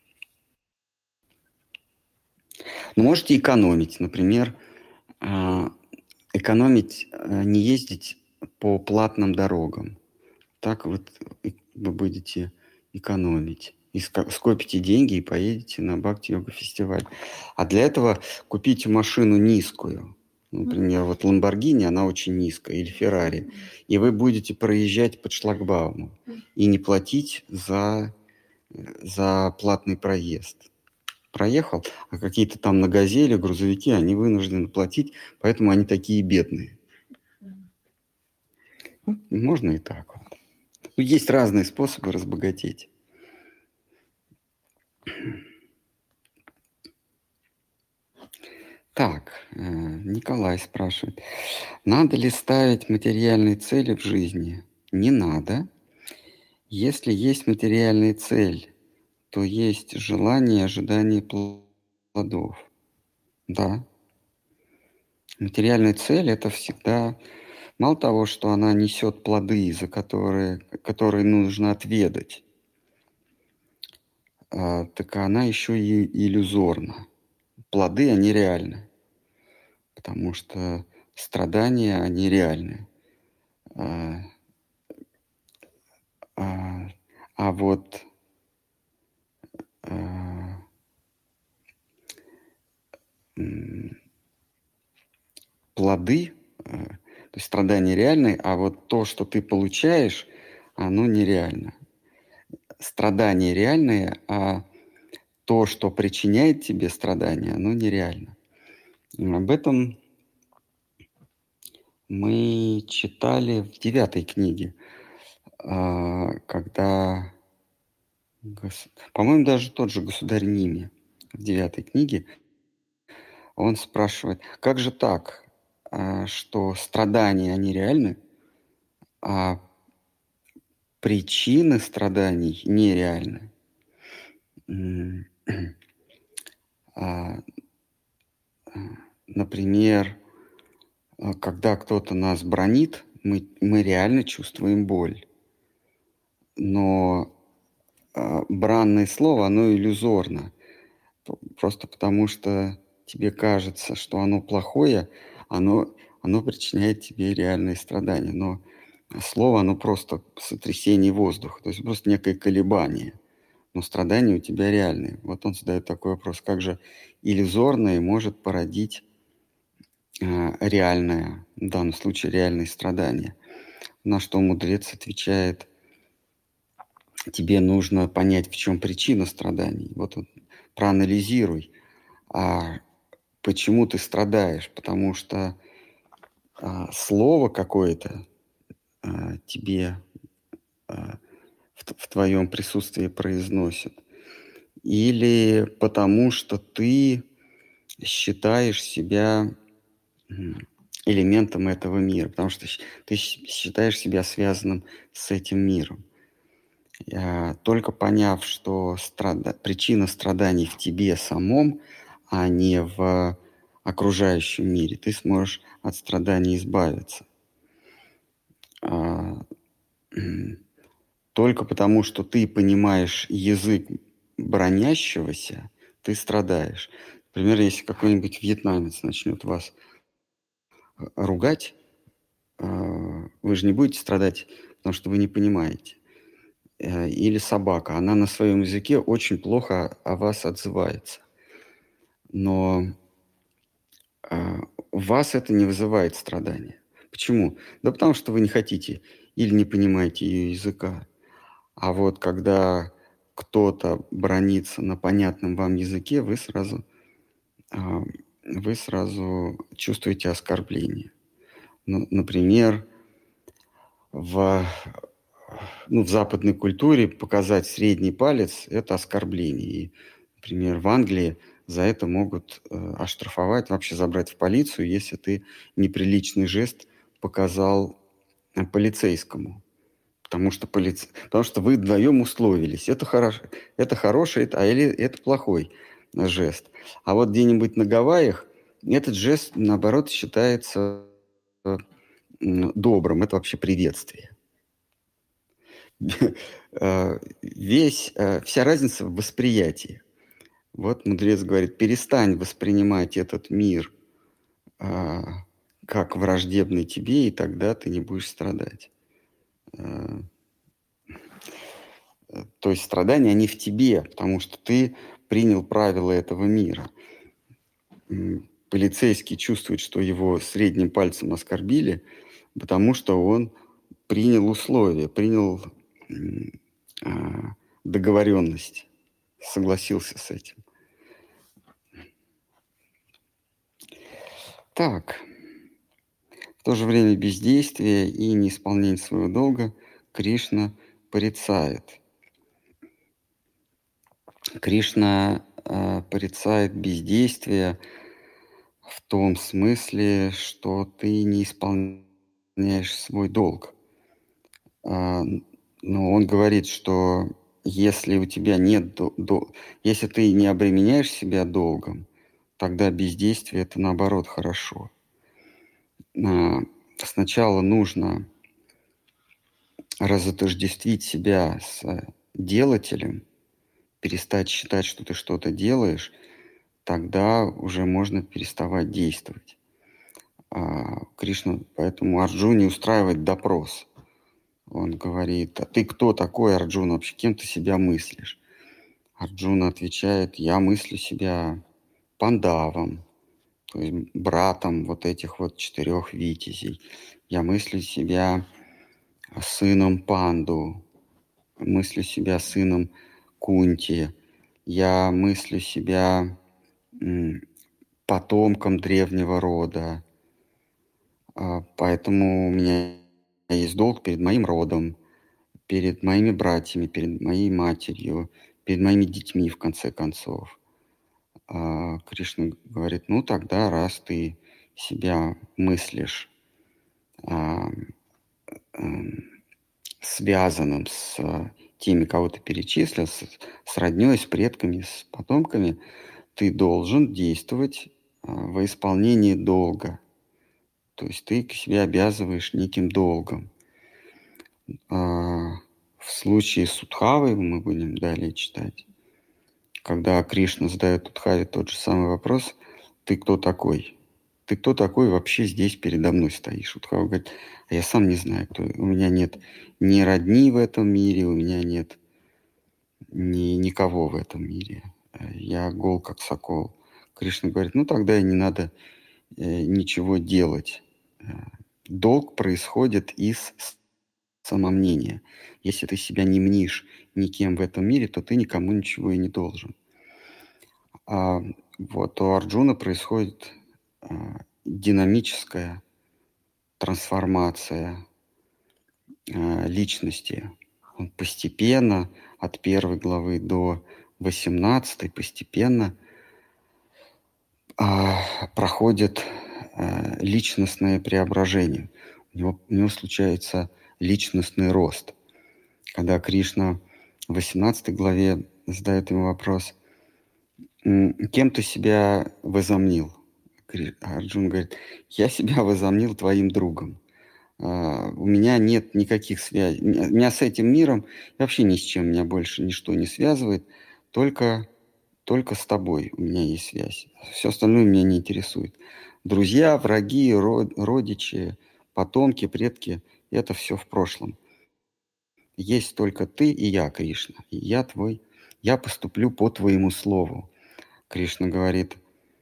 Но можете экономить, например, экономить, не ездить по платным дорогам. Так вот вы будете экономить. И скопите деньги и поедете на Бхакти-йога-фестиваль. А для этого купите машину низкую. Например, вот Lamborghini, она очень низкая, или Ferrari. И вы будете проезжать под шлагбаумом и не платить за платный проезд. Проехал, а какие-то там на «Газели» грузовики, они вынуждены платить, поэтому они такие бедные. Можно и так вот. Есть разные способы разбогатеть. Так, Николай спрашивает. Надо ли ставить материальные цели в жизни? Не надо. Если есть материальная цель, то есть желание и ожидание плодов. Да. Материальная цель – это всегда... Мало того, что она несет плоды, за которые нужно отведать, так она еще и иллюзорна. Плоды, они реальны, потому что страдания, они реальны. А вот плоды, то есть страдания реальны, а вот то, что ты получаешь, оно нереально. Страдания реальные, а то, что причиняет тебе страдания, оно нереально. Об этом мы читали в 9 книге, когда, по-моему, даже тот же государь Ними в 9 книге, он спрашивает, как же так, что страдания, они реальны, а причины страданий нереальны. Например, когда кто-то нас бранит, мы реально чувствуем боль. Но бранное слово, оно иллюзорно. Просто потому что тебе кажется, что оно плохое, оно причиняет тебе реальные страдания. Но слово, оно просто сотрясение воздуха, то есть просто некое колебание. Но страдания у тебя реальные. Вот он задает такой вопрос, как же иллюзорное может породить реальное, в данном случае реальные страдания. На что мудрец отвечает, тебе нужно понять, в чем причина страданий. Вот проанализируй, почему ты страдаешь, потому что слово какое-то тебе в твоем присутствии произносит, или потому что ты считаешь себя элементом этого мира, потому что ты считаешь себя связанным с этим миром. Только поняв, что причина страданий в тебе самом, а не в окружающем мире, ты сможешь от страданий избавиться. а, только потому, что ты понимаешь язык бронящегося, ты страдаешь. Например, если какой-нибудь вьетнамец начнет вас ругать, вы же не будете страдать, потому что вы не понимаете. Или собака, она на своем языке очень плохо о вас отзывается. Но у вас это не вызывает страдания. Почему? Да потому что вы не хотите или не понимаете ее языка. А вот когда кто-то бранится на понятном вам языке, вы сразу чувствуете оскорбление. Ну, например, в западной культуре показать средний палец – это оскорбление. И, например, в Англии за это могут оштрафовать, вообще забрать в полицию, если ты неприличный жест показал полицейскому. Потому что вы вдвоем условились. Это хороший, или это плохой жест. А вот где-нибудь на Гавайях этот жест, наоборот, считается добрым. Это вообще приветствие. Вся разница в восприятии. Вот мудрец говорит, перестань воспринимать этот мир как враждебный тебе, и тогда ты не будешь страдать. То есть страдания, они в тебе, потому что ты принял правила этого мира. Полицейский чувствует, что его средним пальцем оскорбили, потому что он принял условия, принял договоренность, согласился с этим. Так. В то же время бездействие и неисполнение своего долга Кришна порицает. Кришна порицает бездействие в том смысле, что ты не исполняешь свой долг. Но он говорит, что если у тебя нет если ты не обременяешь себя долгом, тогда бездействие – это, наоборот, хорошо. Сначала нужно разотождествить себя с делателем, перестать считать, что ты что-то делаешь, тогда уже можно переставать действовать. Кришна поэтому Арджуне устраивает допрос. Он говорит, а ты кто такой, Арджуна, вообще кем ты себя мыслишь? Арджуна отвечает, я мыслю себя Пандавом, то есть братом вот этих вот 4 витязей. Я мыслю себя сыном Панду, мыслю себя сыном Кунти, я мыслю себя потомком древнего рода, поэтому у меня есть долг перед моим родом, перед моими братьями, перед моей матерью, перед моими детьми, в конце концов. Кришна говорит, ну тогда, раз ты себя мыслишь связанным с теми, кого ты перечислил, с роднёй, с предками, с потомками, ты должен действовать во исполнении долга. То есть ты к себе обязываешь неким долгом. В случае с Удхавой, мы будем далее читать, когда Кришна задает Удхаве тот же самый вопрос, ты кто такой? Ты кто такой вообще здесь передо мной стоишь? Удхава говорит, а я сам не знаю, кто. У меня нет ни родни в этом мире, у меня нет никого в этом мире. Я гол, как сокол. Кришна говорит, ну тогда и не надо ничего делать. Долг происходит из самомнения. Если ты себя не мнишь никем в этом мире, то ты никому ничего и не должен. Вот у Арджуна происходит динамическая трансформация личности. Он постепенно, от 1 главы до 18, постепенно проходит личностное преображение. У него случается личностный рост. Когда Кришна в 18 главе задает ему вопрос, кем ты себя возомнил? Арджун говорит, я себя возомнил твоим другом. У меня нет никаких связей. Меня с этим миром вообще ни с чем меня больше ничто не связывает. Только с тобой у меня есть связь. Все остальное меня не интересует. Друзья, враги, родичи, потомки, предки — это все в прошлом. Есть только ты и я, Кришна. И я твой. Я поступлю по твоему слову. Кришна говорит: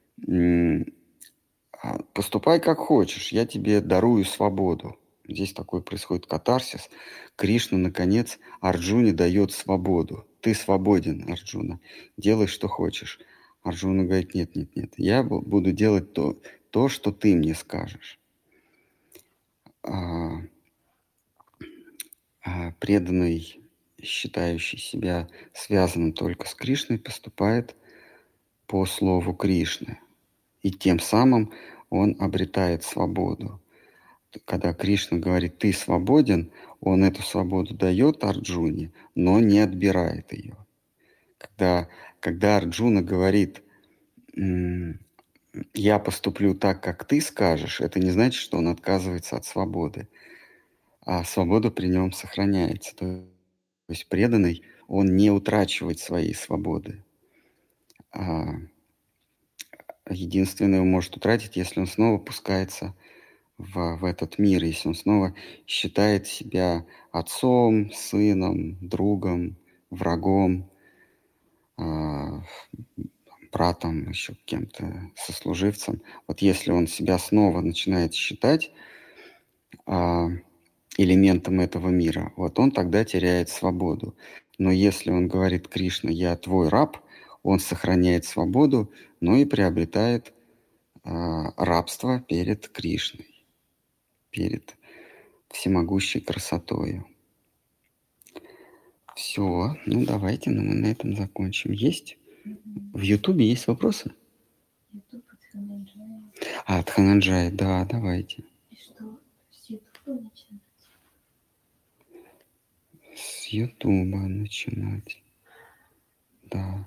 поступай как хочешь, я тебе дарую свободу. Здесь такой происходит катарсис. Кришна, наконец, Арджуне дает свободу. Ты свободен, Арджуна. Делай, что хочешь. Арджуна говорит: нет. Я буду делать то, что ты мне скажешь. Преданный, считающий себя связанным только с Кришной, поступает по слову Кришны. И тем самым он обретает свободу. Когда Кришна говорит: ты свободен, он эту свободу дает Арджуне, но не отбирает ее. Когда Арджуна говорит: я поступлю так, как ты скажешь, это не значит, что он отказывается от свободы, а свобода при нем сохраняется. То есть преданный, он не утрачивает своей свободы. Единственное, он может утратить, если он снова пускается в этот мир, если он снова считает себя отцом, сыном, другом, врагом, братом, еще кем-то, сослуживцем. Вот если он себя снова начинает считать элементом этого мира, вот он тогда теряет свободу. Но если он говорит: Кришна, я твой раб, он сохраняет свободу, но и приобретает рабство перед Кришной, перед всемогущей красотою. Все, давайте, мы на этом закончим. Есть? В Ютубе есть вопросы? Ютуб от Хананджая. От Хананджая, да, давайте. И что, с Ютуба начинать? С Ютуба начинать. Да.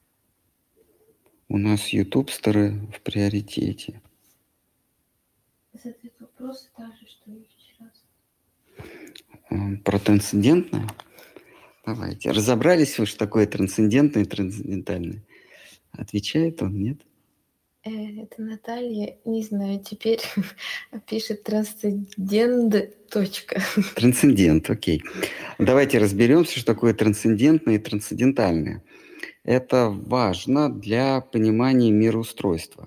У нас ютубстеры в приоритете. Задают вопросы так же, что и вчера. Про трансцендентное? Давайте. Разобрались вы, что такое трансцендентное и трансцендентальное? Отвечает он, нет? Это Наталья, не знаю, теперь пишет трансцендент. Трансцендент, окей. Давайте разберемся, что такое трансцендентное и трансцендентальное. Это важно для понимания мироустройства.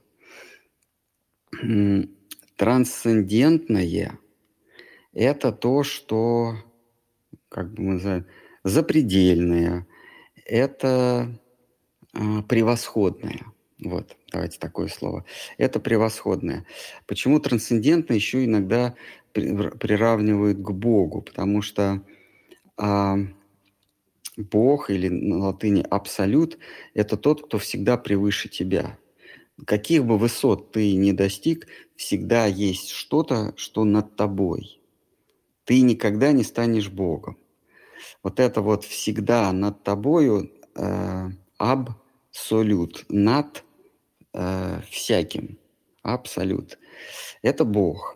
Трансцендентное – это то, что, как бы мы называем, запредельное, это превосходное. Вот, давайте такое слово. Это превосходное. Почему трансцендентное еще иногда приравнивают к Богу? Потому что Бог, или на латыни абсолют, это тот, кто всегда превыше тебя. Каких бы высот ты ни достиг, всегда есть что-то, что над тобой. Ты никогда не станешь Богом. Вот это вот всегда над тобою абсолют, над всяким, абсолют. Это Бог.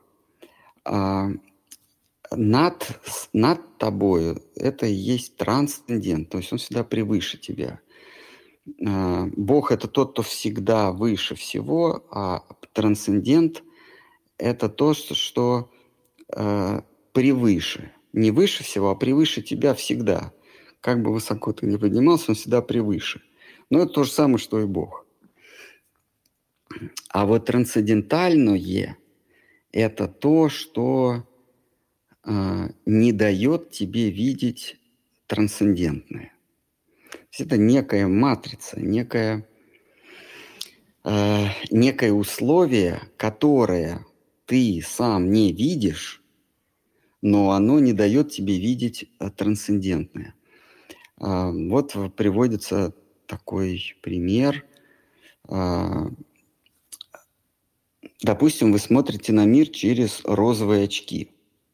Над тобою это и есть трансцендент, то есть он всегда превыше тебя. Бог – это тот, кто всегда выше всего, а трансцендент – это то, что превыше. Не выше всего, а превыше тебя всегда. Как бы высоко ты ни поднимался, он всегда превыше. Но это то же самое, что и Бог. А вот трансцендентальное – это то, что не дает тебе видеть трансцендентное. То есть это некая матрица, некое условие, которое ты сам не видишь, но оно не дает тебе видеть трансцендентное. Вот приводится такой пример. Допустим, вы смотрите на мир через розовые очки.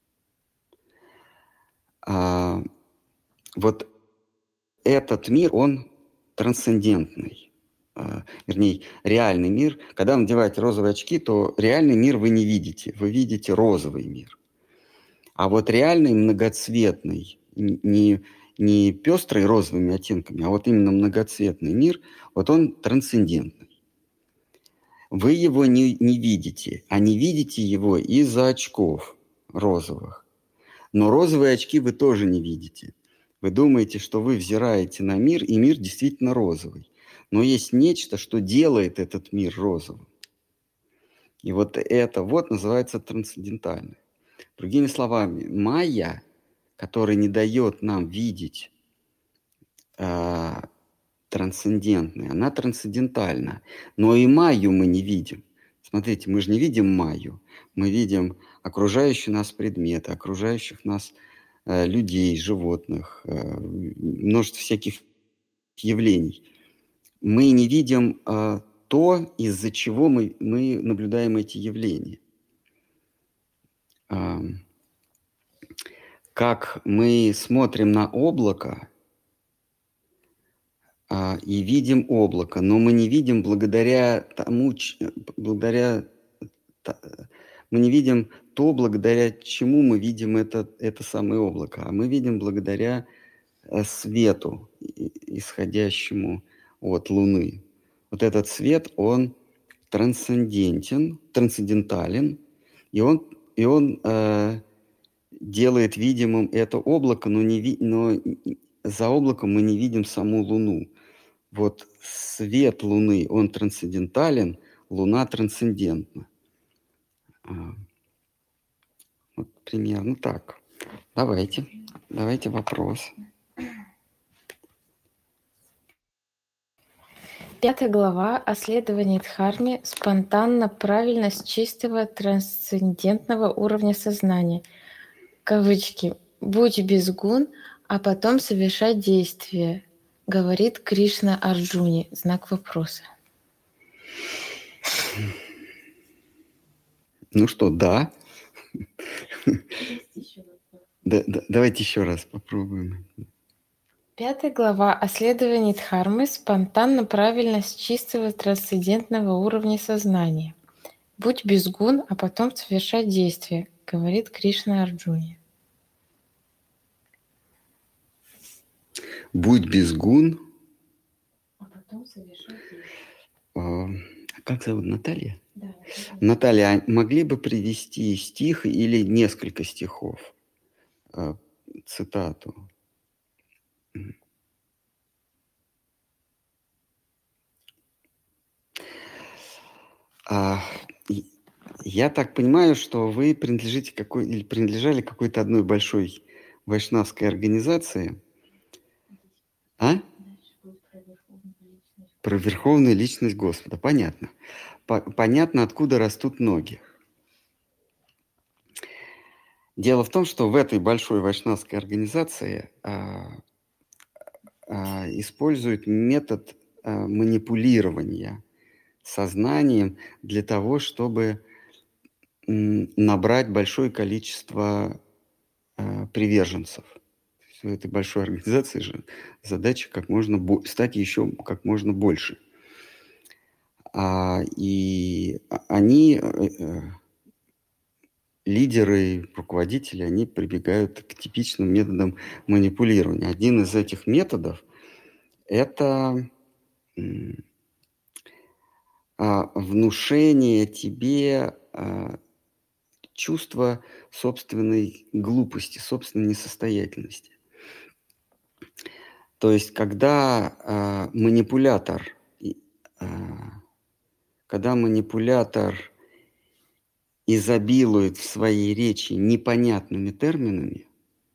Вот этот мир, он трансцендентный. Вернее, реальный мир. Когда вы надеваете розовые очки, то реальный мир вы не видите. Вы видите розовый мир. А вот реальный многоцветный, не пестрый розовыми оттенками, а вот именно многоцветный мир, вот он трансцендентный. Вы его не видите, а не видите его из-за очков розовых. Но розовые очки вы тоже не видите. Вы думаете, что вы взираете на мир, и мир действительно розовый. Но есть нечто, что делает этот мир розовым. И вот это вот называется трансцендентальное. Другими словами, майя, который не дает нам видеть трансцендентное, она трансцендентальна. Но и майю мы не видим. Смотрите, мы же не видим майю. Мы видим окружающие нас предметы, окружающих нас людей, животных, множество всяких явлений. Мы не видим то, из-за чего мы наблюдаем эти явления. Как мы смотрим на облако и видим облако, но мы не видим благодаря чему мы видим это самое облако, а мы видим благодаря свету, исходящему от Луны. Вот этот свет, он трансцендентален, и он делает видимым это облако, но за облаком мы не видим саму Луну. Вот свет Луны, он трансцендентален, Луна трансцендентна. Вот примерно так. Давайте вопрос. 5 глава о следовании Дхарме спонтанно правильность чистого трансцендентного уровня сознания. Кавычки. «Будь без гун, а потом совершай действия», говорит Кришна Арджуне. Знак вопроса. Ну что, да? Давайте еще раз попробуем. 5 глава о следовании Дхармы спонтанно правильность чистого трансцендентного уровня сознания. «Будь без гун, а потом совершай действия», говорит Кришна Арджуне. Будь без гун. А потом совершай действия. Как зовут, Наталья? Да. Наталья, могли бы привести стих или несколько стихов? Цитату. Я так понимаю, что вы принадлежали какой-то одной большой вайшнавской организации. Дальше будет Про верховную личность Господа. Понятно. Понятно, откуда растут ноги. Дело в том, что в этой большой вайшнавской организации используют метод манипулирования сознанием для того, чтобы набрать большое количество приверженцев. У этой большой организации же задача стать еще как можно больше. И они, лидеры, руководители, они прибегают к типичным методам манипулирования. Один из этих методов – это внушение тебе чувства собственной глупости, собственной несостоятельности. То есть, когда манипулятор изобилует в своей речи непонятными терминами,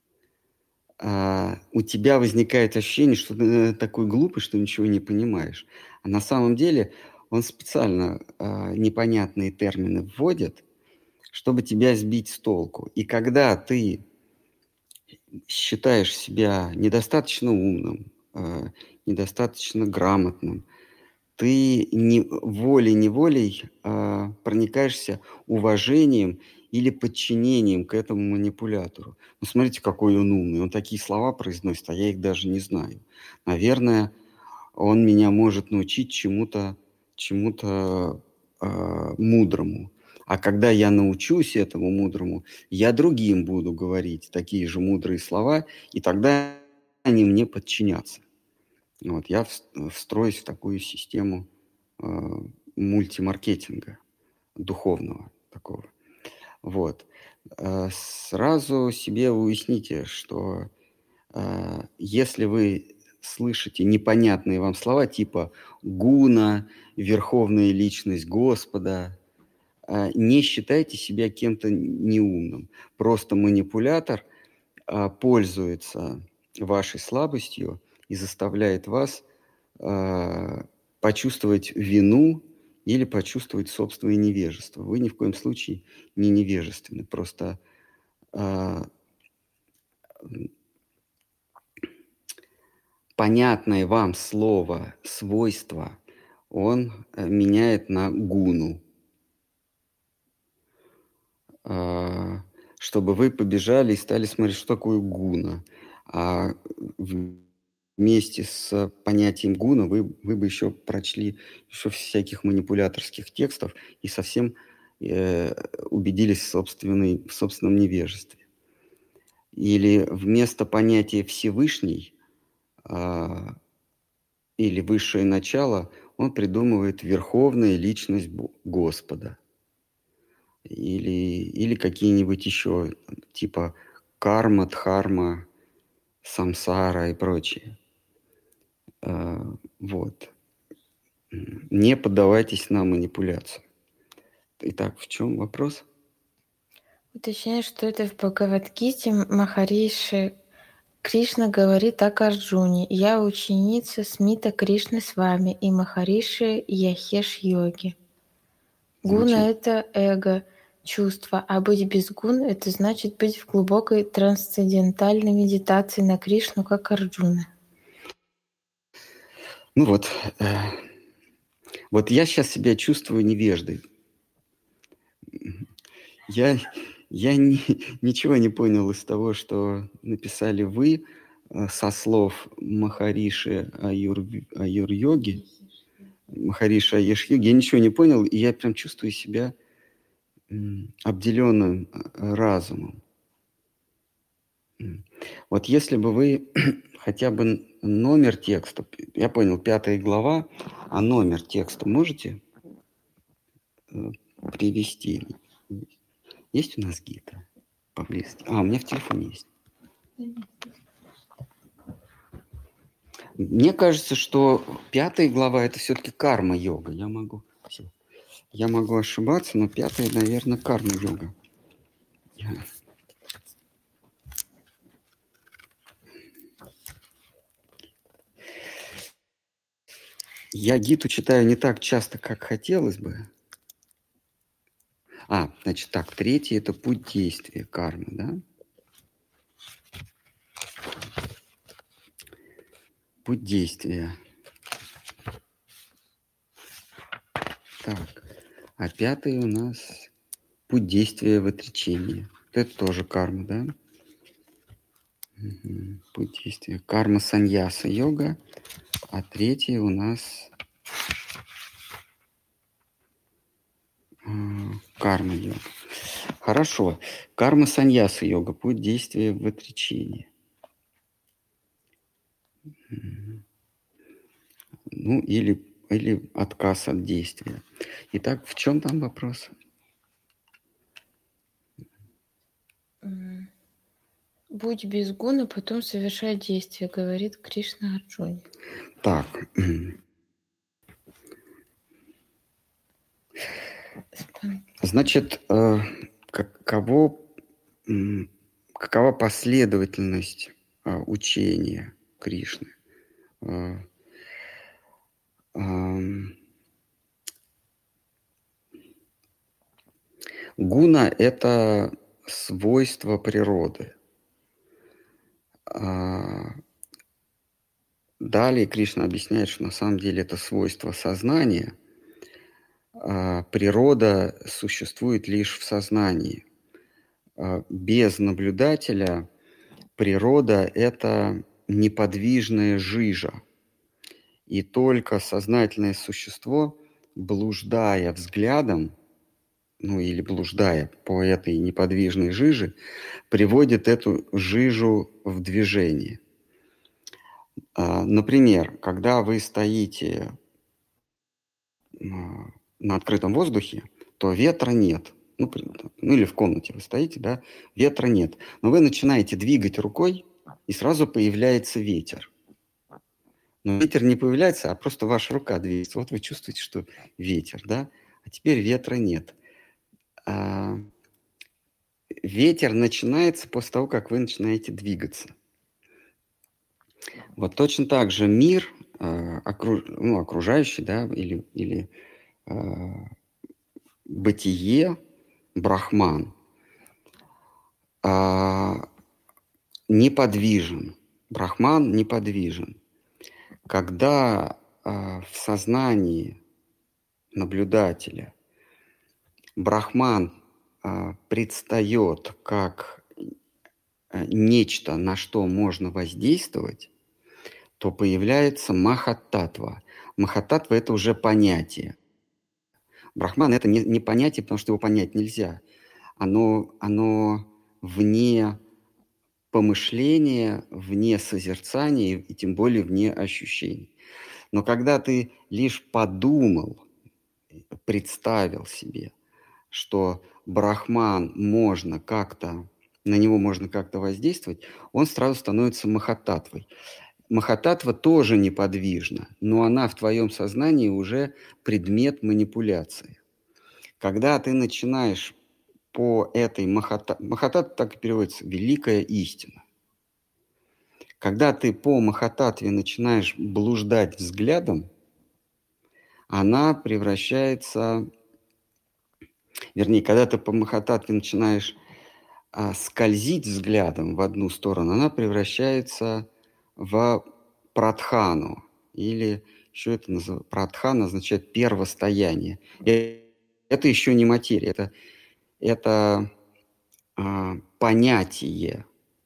у тебя возникает ощущение, что ты такой глупый, что ничего не понимаешь. А на самом деле он специально непонятные термины вводит, чтобы тебя сбить с толку. И когда ты считаешь себя недостаточно умным, недостаточно грамотным, ты волей-неволей проникаешься уважением или подчинением к этому манипулятору. Ну, смотрите, какой он умный. Он такие слова произносит, а я их даже не знаю. Наверное, он меня может научить чему-то мудрому. А когда я научусь этому мудрому, я другим буду говорить такие же мудрые слова, и тогда они мне подчинятся. Вот, я встроюсь в такую систему мультимаркетинга, духовного такого. Вот. Сразу себе уясните, что если вы слышите непонятные вам слова типа «гуна», «верховная личность Господа», не считайте себя кем-то неумным. Просто манипулятор пользуется вашей слабостью и заставляет вас почувствовать вину или почувствовать собственное невежество. Вы ни в коем случае не невежественны. Просто понятное вам слово, свойство, он меняет на гуну. Чтобы вы побежали и стали смотреть, что такое гуна. А вместе с понятием гуна вы бы еще прочли еще всяких манипуляторских текстов и совсем убедились в собственном невежестве. Или вместо понятия Всевышний или высшее начало он придумывает верховная личность Господа. Или какие-нибудь еще, типа карма, дхарма, самсара и прочее. Вот. Не поддавайтесь на манипуляцию. Итак, в чем вопрос? Уточняю, что это в Бхагавад-гите Махариши Кришна говорит так Арджуне: «Я ученица Смита Кришны с вами и Махариши Яхеш-йоги». Гуна — это эго, чувство, а быть без гун — это значит быть в глубокой трансцендентальной медитации на Кришну, как Арджуна. Ну вот, вот я сейчас себя чувствую невеждой. Я ничего не понял из того, что написали вы со слов Махариши Аюр-йоги, Махариши Аяш-йоги. Я ничего не понял, и я прям чувствую себя обделенным разумом. Вот если бы вы хотя бы номер текста, я понял, 5 глава, а номер текста можете привести? Есть у нас гита поблизости? У меня в телефоне есть. Мне кажется, что 5 глава это все-таки карма-йога. Я могу ошибаться, но 5, наверное, карма-йога. Я гиту читаю не так часто, как хотелось бы. Значит так, 3 это путь действия кармы, да? Путь действия. Так, а 5 у нас путь действия в отречении. Это тоже карма, да? Угу. Путь действия. Карма саньяса йога. А 3 у нас карма йога. Хорошо. Карма саньяса йога. Путь действия в отречении. Ну, или отказ от действия. Итак, в чем там вопрос? «Будь без гуна, потом совершай действие», говорит Кришна Арджуне. Так. Значит, какова последовательность учения Кришны? Гуна – это свойство природы. Далее Кришна объясняет, что на самом деле это свойство сознания. Природа существует лишь в сознании. Без наблюдателя природа – это неподвижная жижа. И только сознательное существо, блуждая взглядом, ну или блуждая по этой неподвижной жиже, приводит эту жижу в движение. Например, когда вы стоите на открытом воздухе, то ветра нет. Ну или в комнате вы стоите, да, ветра нет. Но вы начинаете двигать рукой, и сразу появляется ветер. Но ветер не появляется, а просто ваша рука двигается. Вот вы чувствуете, что ветер, да? А теперь ветра нет. Ветер начинается после того, как вы начинаете двигаться. Вот точно так же мир, окружающий, да, или бытие, брахман, неподвижен. Брахман неподвижен. Когда в сознании наблюдателя брахман предстает как нечто, на что можно воздействовать, то появляется махаттатва. Махаттатва – это уже понятие. Брахман – это не понятие, потому что его понять нельзя. Оно вне помышления, вне созерцания и тем более вне ощущений. Но когда ты лишь подумал, представил себе, что брахман можно как-то, на него можно как-то воздействовать, он сразу становится махаттатвой. Махаттатва тоже неподвижна, но она в твоем сознании уже предмет манипуляции. Когда ты начинаешь по этой махаттатва так и переводится «великая истина». Когда ты по махаттатве начинаешь блуждать взглядом, она превращается, вернее, когда ты по махаттатве начинаешь скользить взглядом в одну сторону, она превращается в прадхану, или еще это называется, прадхана означает первостояние. Это еще не материя, это понятие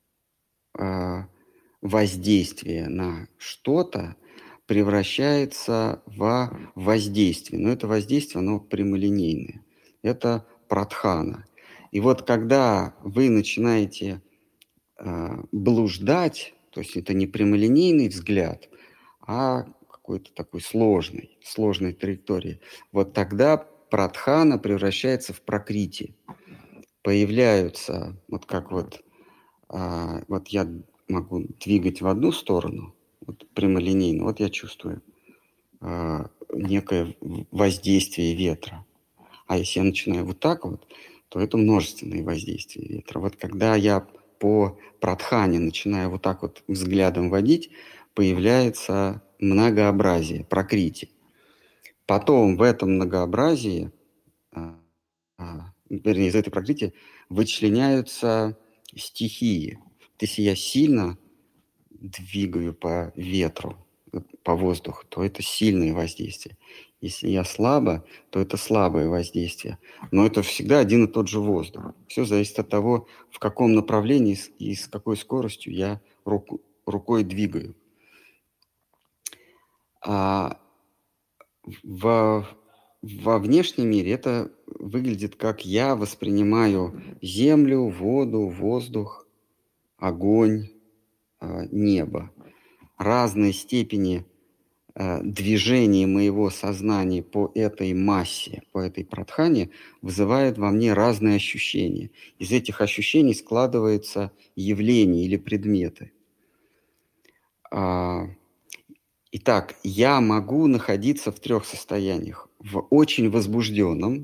воздействия на что-то превращается в воздействие. Но это воздействие, оно прямолинейное. Это прадхана. И вот когда вы начинаете блуждать, то есть это не прямолинейный взгляд, а какой-то такой сложной траектории, вот тогда прадхана превращается в пракрити. Появляются, вот как вот я могу двигать в одну сторону, вот прямолинейно, вот я чувствую некое воздействие ветра. А если я начинаю вот так вот, то это множественные воздействия ветра. Вот когда я по прадхане начинаю вот так вот взглядом водить, появляется многообразие, пракрити. Потом в этом многообразии, вернее, из этой пракрити вычленяются стихии. Если я сильно двигаю по ветру, по воздуху, то это сильное воздействие. Если я слабо, то это слабое воздействие. Но это всегда один и тот же воздух. Все зависит от того, в каком направлении и с какой скоростью я рукой двигаю. Во внешнем мире это выглядит как я воспринимаю землю, воду, воздух, огонь, небо. Разные степени движение моего сознания по этой массе, по этой прадхане вызывает во мне разные ощущения. Из этих ощущений складываются явления или предметы. Итак, я могу находиться в 3 состояниях. В очень возбужденном,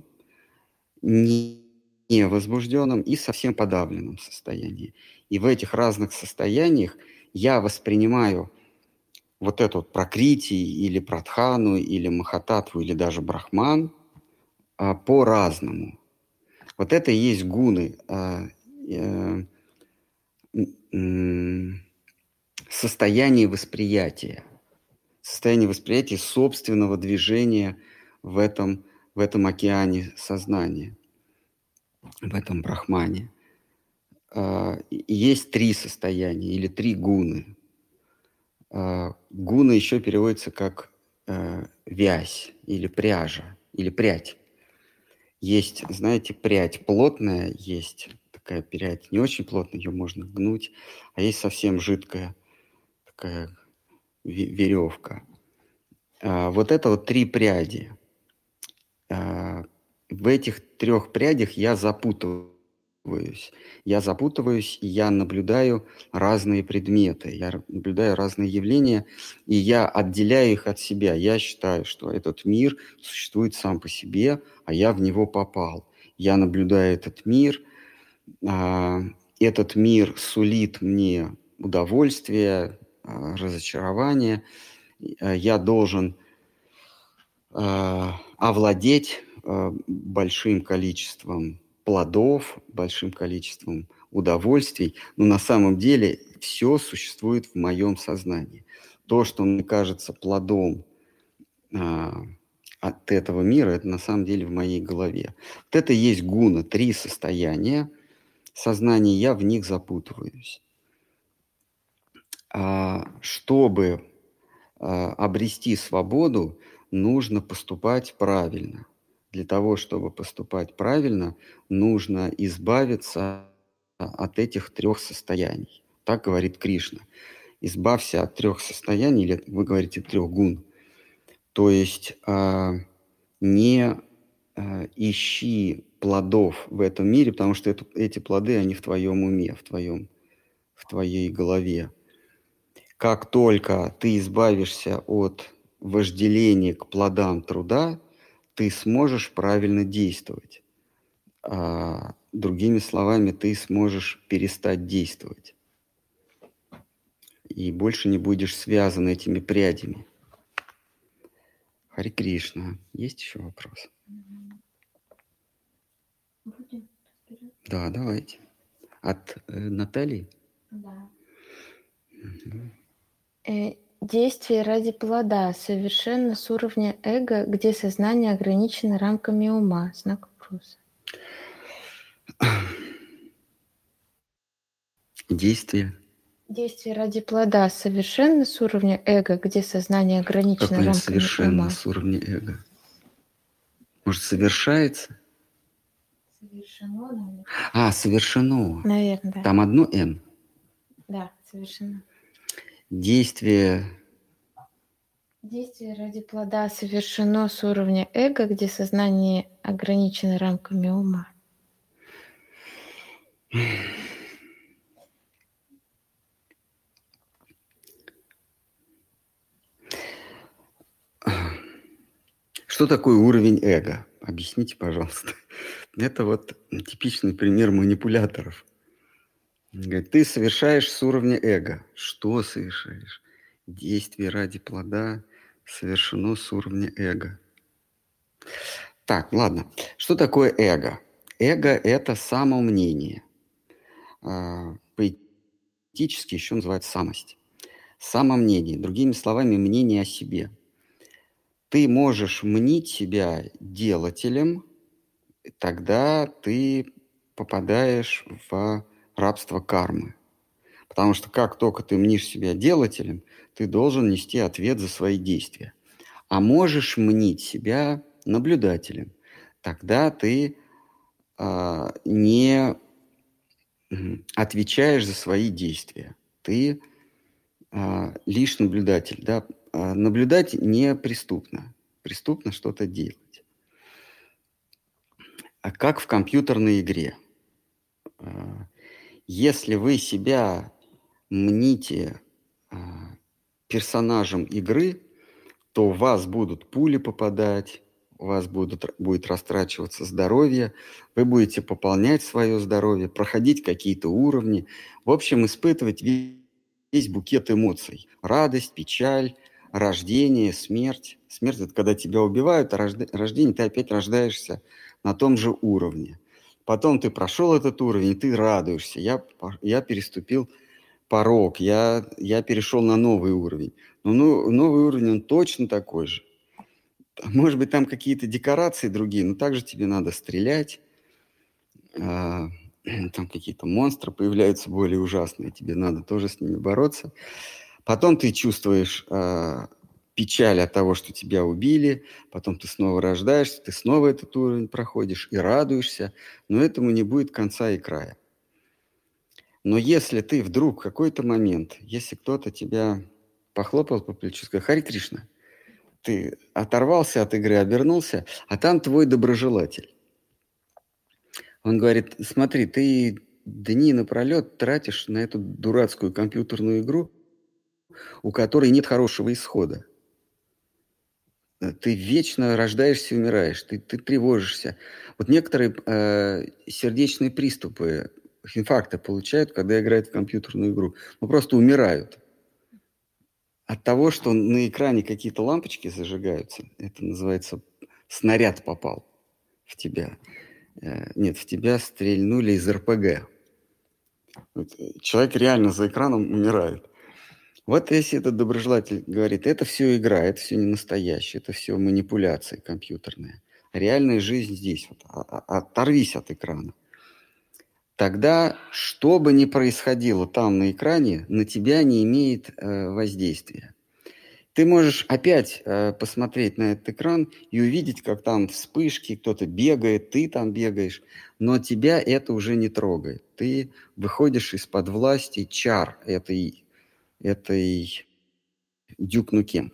невозбужденном и совсем подавленном состоянии. И в этих разных состояниях я воспринимаю вот эту вот пракрити, или прадхану, или махаттатву, или даже брахман по-разному. Вот это и есть гуны, состояние восприятия собственного движения в этом океане сознания, в этом брахмане. Есть 3 состояния или 3 гуны. Гуна еще переводится как вязь или пряжа, или прядь. Есть, знаете, прядь плотная, есть такая прядь не очень плотная, ее можно гнуть, а есть совсем жидкая такая веревка. Вот это вот 3 пряди. В этих 3 прядях я запутываюсь. Я запутываюсь, и я наблюдаю разные предметы, я наблюдаю разные явления, и я отделяю их от себя. Я считаю, что этот мир существует сам по себе, а я в него попал. Я наблюдаю этот мир сулит мне удовольствие, разочарование. Я должен овладеть большим количеством плодов, большим количеством удовольствий, но на самом деле все существует в моем сознании. То, что мне кажется плодом от этого мира, это на самом деле в моей голове. Вот это и есть гуна, 3 состояния сознания, я в них запутываюсь. Чтобы обрести свободу, нужно поступать правильно. Для того, чтобы поступать правильно, нужно избавиться от этих 3 состояний. Так говорит Кришна. Избавься от 3 состояний, или вы говорите 3 гун. То есть не ищи плодов в этом мире, потому что эти плоды, они в твоем уме, в твоей голове. Как только ты избавишься от вожделения к плодам труда, ты сможешь правильно действовать. Другими словами, ты сможешь перестать действовать. И больше не будешь связан этими прядями. Харе Кришна. Есть еще вопрос? Будем вперед? Да, давайте. От Натальи? Да. Действие ради плода совершенно с уровня эго, где сознание ограничено рамками ума. Знак вопроса. Действие. Действие ради плода совершенно с уровня эго, где сознание Как ограничено понять рамками совершенно ума. с уровня эго? Может, совершается? Совершено, наверное. Совершено. Наверное, да. Там одно «н». Да, совершенно. Действие. Действие ради плода совершено с уровня эго, где сознание ограничено рамками ума. Что такое уровень эго? Объясните, пожалуйста. Это вот типичный пример манипуляторов. Говорит, ты совершаешь с уровня эго. Что совершаешь? Действие ради плода совершено с уровня эго. Так, ладно. Что такое эго? Эго – это самомнение. Поэтически еще называется самость. Самомнение. Другими словами, мнение о себе. Ты можешь мнить себя делателем, тогда ты попадаешь в рабство кармы. Потому что как только ты мнишь себя делателем, ты должен нести ответ за свои действия. А можешь мнить себя наблюдателем, тогда ты не отвечаешь за свои действия. Ты лишь наблюдатель. Да? Наблюдать не преступно. Преступно что-то делать. А как в компьютерной игре. Если вы себя мните персонажем игры, то в вас будут пули попадать, у вас будет растрачиваться здоровье, вы будете пополнять свое здоровье, проходить какие-то уровни, в общем, испытывать весь букет эмоций. Радость, печаль, рождение, смерть. Смерть – это когда тебя убивают, а рождение ты опять рождаешься на том же уровне. Потом ты прошел этот уровень, и ты радуешься. Я переступил порог, я перешел на новый уровень. Но новый уровень, он точно такой же. Может быть, там какие-то декорации другие, но также тебе надо стрелять. Там какие-то монстры появляются более ужасные, тебе надо тоже с ними бороться. Потом ты чувствуешь печаль от того, что тебя убили, потом ты снова рождаешься, ты снова этот уровень проходишь и радуешься, но этому не будет конца и края. Но если ты вдруг в какой-то момент, если кто-то тебя похлопал по плечу, сказал: «Хари Кришна», ты оторвался от игры, обернулся, а там твой доброжелатель. Он говорит: смотри, ты дни напролет тратишь на эту дурацкую компьютерную игру, у которой нет хорошего исхода. Ты вечно рождаешься и умираешь, ты тревожишься. Вот некоторые сердечные приступы, инфаркты получают, когда играют в компьютерную игру. Ну, просто умирают. От того, что на экране какие-то лампочки зажигаются, это называется снаряд попал в тебя. Нет, в тебя стрельнули из РПГ. Вот, человек реально за экраном умирает. Вот если этот доброжелатель говорит: это все игра, это все не настоящее, это все манипуляции компьютерные. Реальная жизнь здесь. Вот, оторвись от экрана. Тогда, что бы ни происходило там на экране, на тебя не имеет воздействия. Ты можешь опять посмотреть на этот экран и увидеть, как там вспышки, кто-то бегает, ты там бегаешь, но тебя это уже не трогает. Ты выходишь из-под власти чар этой Дюк Нукем.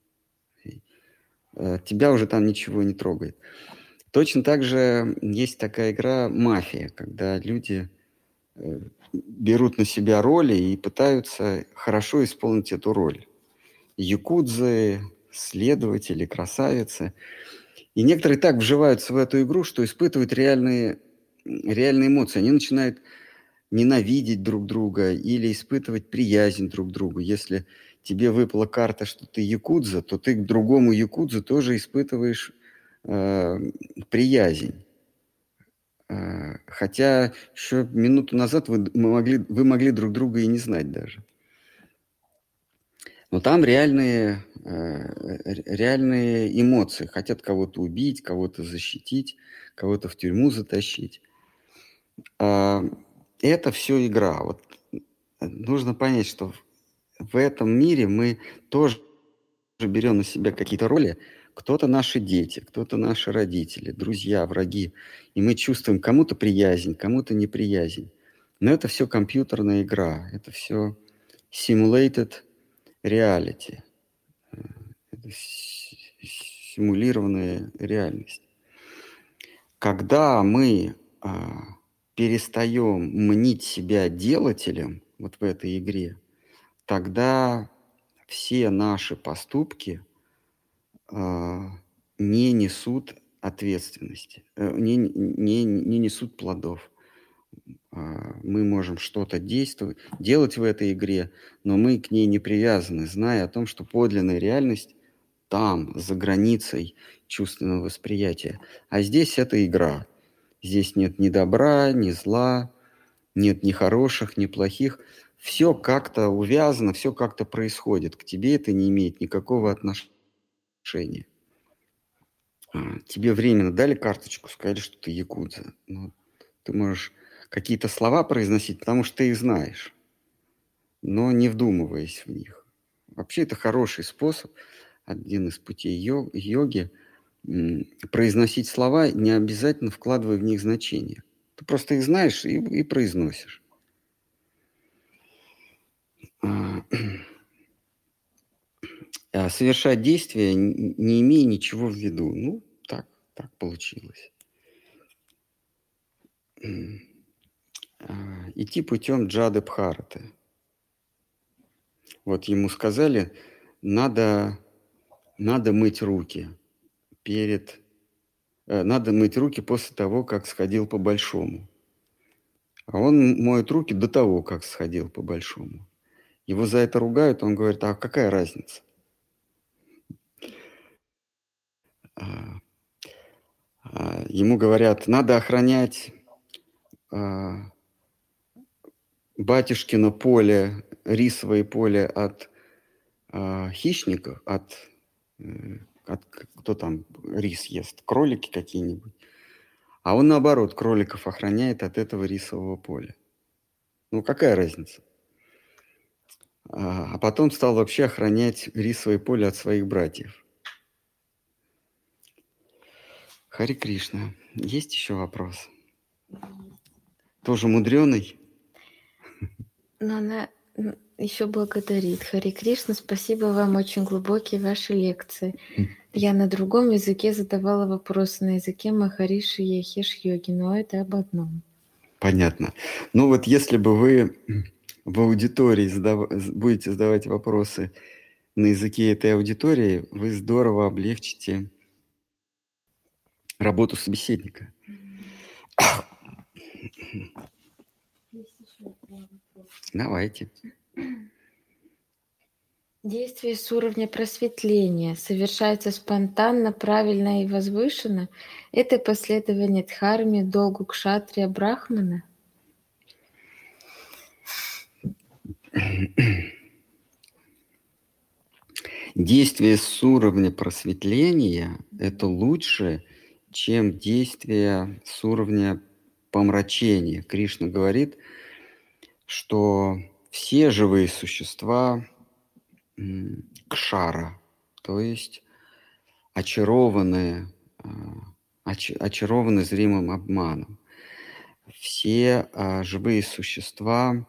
Тебя уже там ничего не трогает. Точно так же есть такая игра «Мафия», когда люди берут на себя роли и пытаются хорошо исполнить эту роль. Якудзы, следователи, красавицы. И некоторые так вживаются в эту игру, что испытывают реальные эмоции. Они начинают ненавидеть друг друга или испытывать приязнь друг к другу. Если тебе выпала карта, что ты якудза, то ты к другому якудзу тоже испытываешь приязнь. Хотя еще минуту назад вы могли друг друга и не знать даже. Но там реальные эмоции. Хотят кого-то убить, кого-то защитить, кого-то в тюрьму затащить. Это все игра. Вот нужно понять, что в этом мире мы тоже берем на себя какие-то роли. Кто-то наши дети, кто-то наши родители, друзья, враги. И мы чувствуем кому-то приязнь, кому-то неприязнь. Но это все компьютерная игра. Это все simulated reality. Это симулированная реальность. Когда мы перестаем мнить себя делателем вот в этой игре, тогда все наши поступки не несут ответственности, не несут плодов. Мы можем что-то делать в этой игре, но мы к ней не привязаны, зная о том, что подлинная реальность там, за границей чувственного восприятия. А здесь это игра. Здесь нет ни добра, ни зла, нет ни хороших, ни плохих. Все как-то увязано, все как-то происходит. К тебе это не имеет никакого отношения. Тебе временно дали карточку, сказали, что ты якудза. Но ты можешь какие-то слова произносить, потому что ты их знаешь, но не вдумываясь в них. Вообще это хороший способ, один из путей йоги, произносить слова, не обязательно вкладывая в них значение. Ты просто их знаешь и произносишь. Совершать действия, не имея ничего в виду. Ну, так получилось. Идти путем Джады Бхараты. Вот ему сказали, надо мыть руки надо мыть руки после того, как сходил по большому. А он моет руки до того, как сходил по большому. Его за это ругают, он говорит: а какая разница? Ему говорят, надо охранять батюшкино поле, рисовое поле от хищников, от кто там рис ест, кролики какие-нибудь. А он, наоборот, кроликов охраняет от этого рисового поля. Ну, какая разница? а потом стал вообще охранять рисовое поле от своих братьев. Хари Кришна. Есть еще вопрос? Тоже мудреный? Но она еще благодарит. Хари Кришна, спасибо вам, очень глубокие ваши лекции. Я на другом языке задавала вопросы, на языке Махариши Яхеш Йоги, но это об одном. Понятно. Ну вот если бы вы в аудитории будете задавать вопросы на языке этой аудитории, вы здорово облегчите работу собеседника. Есть еще два вопроса. Давайте. Действие с уровня просветления совершается спонтанно, правильно и возвышенно. Это последование дхарме, долгу кшатрия брахмана. Действие с уровня просветления – это лучше, чем действие с уровня помрачения. Кришна говорит, что все живые существа кшара, то есть очарованы зримым обманом. Все живые существа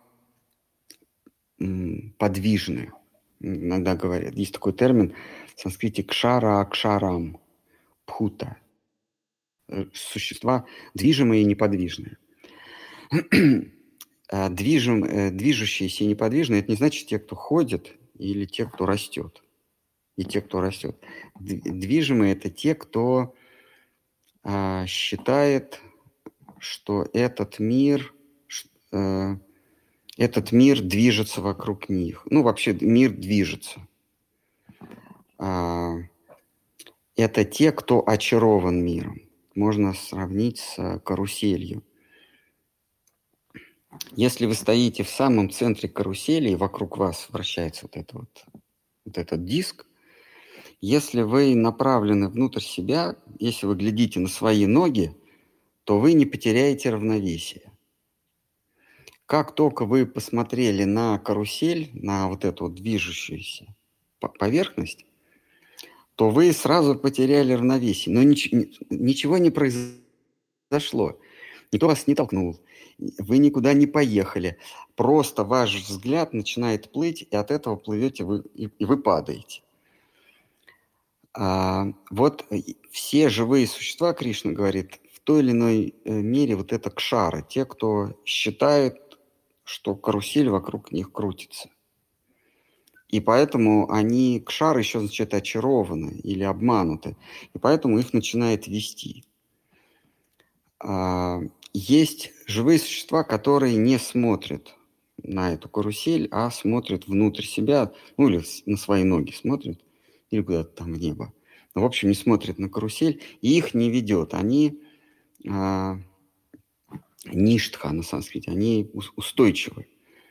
подвижны. Иногда говорят, есть такой термин в санскрите кшара акшарам, пхута. Существа движимые и неподвижные. Движущиеся и неподвижные – это не значит те, кто ходит, или те, кто растет. И те, кто растет. Движимые – это те, кто считает, что этот мир движется вокруг них. Ну, вообще мир движется. Это те, кто очарован миром. Можно сравнить с каруселью. Если вы стоите в самом центре карусели, и вокруг вас вращается вот этот диск, если вы направлены внутрь себя, если вы глядите на свои ноги, то вы не потеряете равновесие. Как только вы посмотрели на карусель, на вот эту вот движущуюся поверхность, то вы сразу потеряли равновесие. Но ничего не произошло. Никто вас не толкнул. Вы никуда не поехали. Просто ваш взгляд начинает плыть, и от этого плывете вы, и вы падаете. Вот все живые существа, Кришна говорит, в той или иной мере вот это кшара, те, кто считает, что карусель вокруг них крутится. И поэтому они, кшары еще значит очарованы или обмануты, и поэтому их начинает вести. Есть живые существа, которые не смотрят на эту карусель, а смотрят внутрь себя, ну или на свои ноги смотрят, или куда-то там в небо. Но, в общем, не смотрят на карусель, и их не ведет. Они ништха на санскрите, они устойчивы.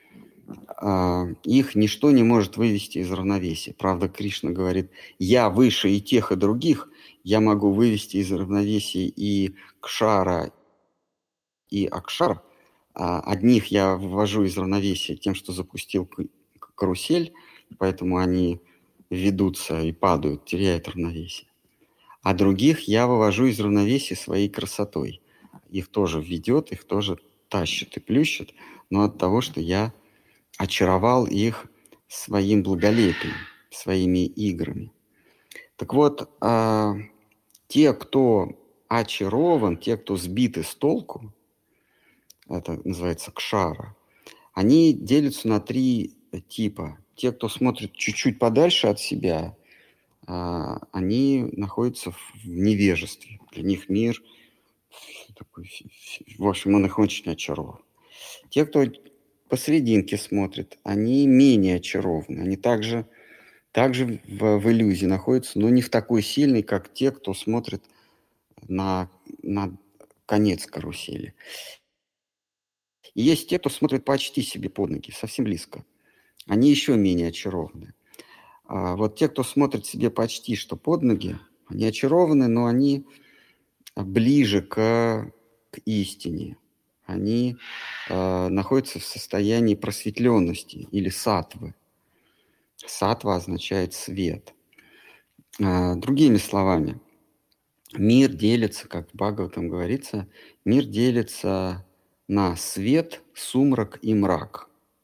Их ничто не может вывести из равновесия. Правда, Кришна говорит, я выше и тех, и других, я могу вывести из равновесия и кшара, и акшар. Одних я вывожу из равновесия тем, что запустил карусель, поэтому они ведутся и падают, теряют равновесие. А других я вывожу из равновесия своей красотой. Их тоже ведет, их тоже тащит и плющит, но от того, что я очаровал их своим благолепием, своими играми. Так вот, те, кто очарован, те, кто сбиты с толку, это называется кшара, они делятся на 3 типа. Те, кто смотрит чуть-чуть подальше от себя, они находятся в невежестве. Для них мир такой, в общем, он их очень очарован. Те, кто посерединке смотрит, они менее очарованы. Они также в иллюзии находятся, но не в такой сильной, как те, кто смотрит на конец карусели. И есть те, кто смотрит почти себе под ноги, совсем близко. Они еще менее очарованы. Вот те, кто смотрит себе почти что под ноги, они очарованы, но они ближе к истине. Они находятся в состоянии просветленности или саттвы. Сатва означает свет. Другими словами, мир делится, как в Бхагаватам говорится, мир делится на свет, сумрак и мрак.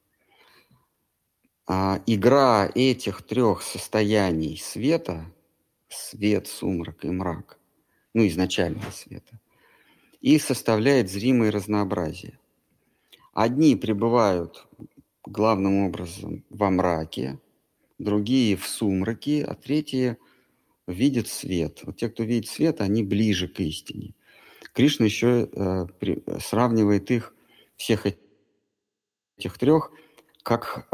Игра этих трех состояний света, свет, сумрак и мрак, изначального света, и составляет зримое разнообразие. Одни пребывают главным образом во мраке, другие в сумраке, а третьи видят свет. Вот те, кто видит свет, они ближе к истине. Кришна еще сравнивает их, всех этих трех, как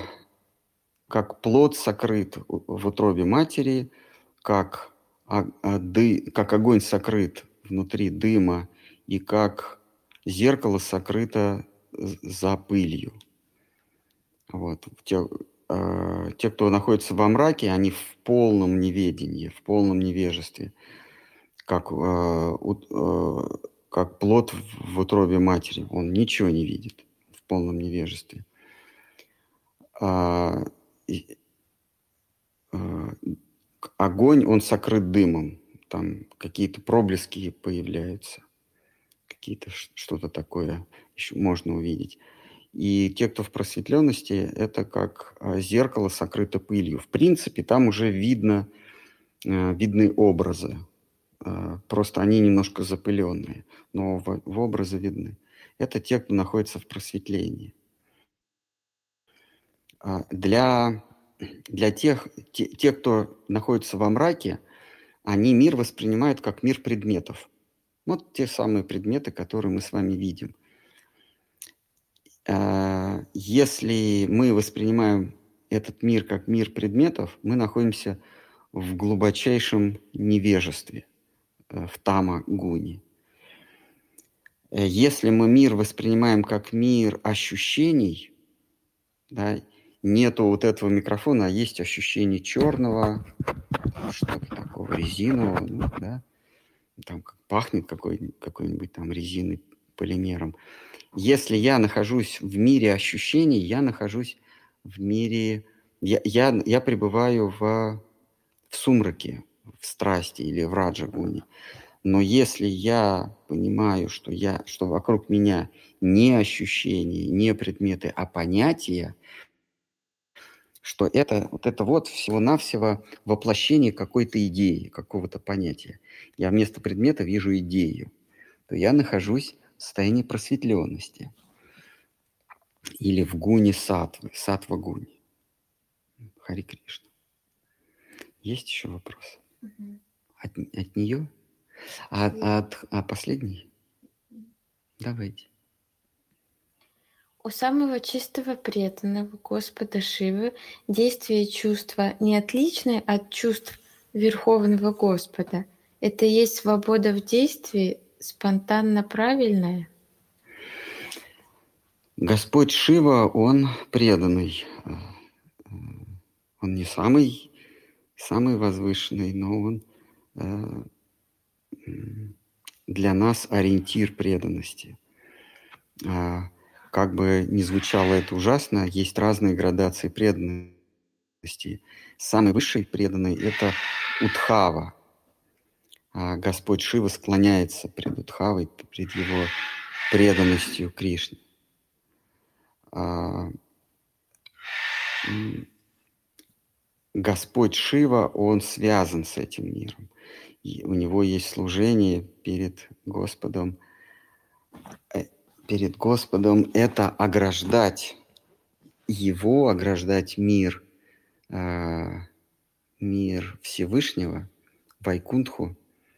плод сокрыт в утробе матери, как огонь сокрыт внутри дыма, и как зеркало сокрыто за пылью. Вот. Те, кто находится во мраке, они в полном неведении, в полном невежестве, как плод в утробе матери. Он ничего не видит в полном невежестве. Огонь, он сокрыт дымом. Там какие-то проблески появляются. Что-то такое еще можно увидеть. И те, кто в просветленности, это как зеркало сокрыто пылью. В принципе, там уже видны образы. Просто они немножко запыленные, но в образы видны. Это те, кто находится в просветлении. Для тех, кто находится во мраке, они мир воспринимают как мир предметов. Вот те самые предметы, которые мы с вами видим. Если мы воспринимаем этот мир как мир предметов, мы находимся в глубочайшем невежестве, в тама-гуне. Если мы мир воспринимаем как мир ощущений, да, нету вот этого микрофона, а есть ощущение черного, что-то такого резинового, да, там пахнет какой-нибудь там резиной, полимером. Если я нахожусь в мире ощущений, я нахожусь в мире... Я пребываю в сумраке, в страсти или в раджа-гуне. Но если я понимаю, что вокруг меня не ощущения, не предметы, а понятия, что это всего-навсего воплощение какой-то идеи, какого-то понятия. Я вместо предмета вижу идею. То я нахожусь в состоянии просветленности. Или в гуне сатвы, сатва-гуне. Хари Кришна. Есть еще вопрос? Мгм. От нее? А последний? Давайте. У самого чистого преданного Господа Шивы действия и чувства не отличны от чувств Верховного Господа. Это и есть свобода в действии, спонтанно правильная. Господь Шива, он преданный. Он не самый возвышенный, но он для нас ориентир преданности. Как бы ни звучало это ужасно, есть разные градации преданности. Самый высший преданный – это Удхава. Господь Шива склоняется пред Удхавой, пред его преданностью Кришне. Господь Шива, он связан с этим миром. И у него есть служение перед Господом. Перед Господом это ограждать его, ограждать мир Всевышнего, Вайкунтху,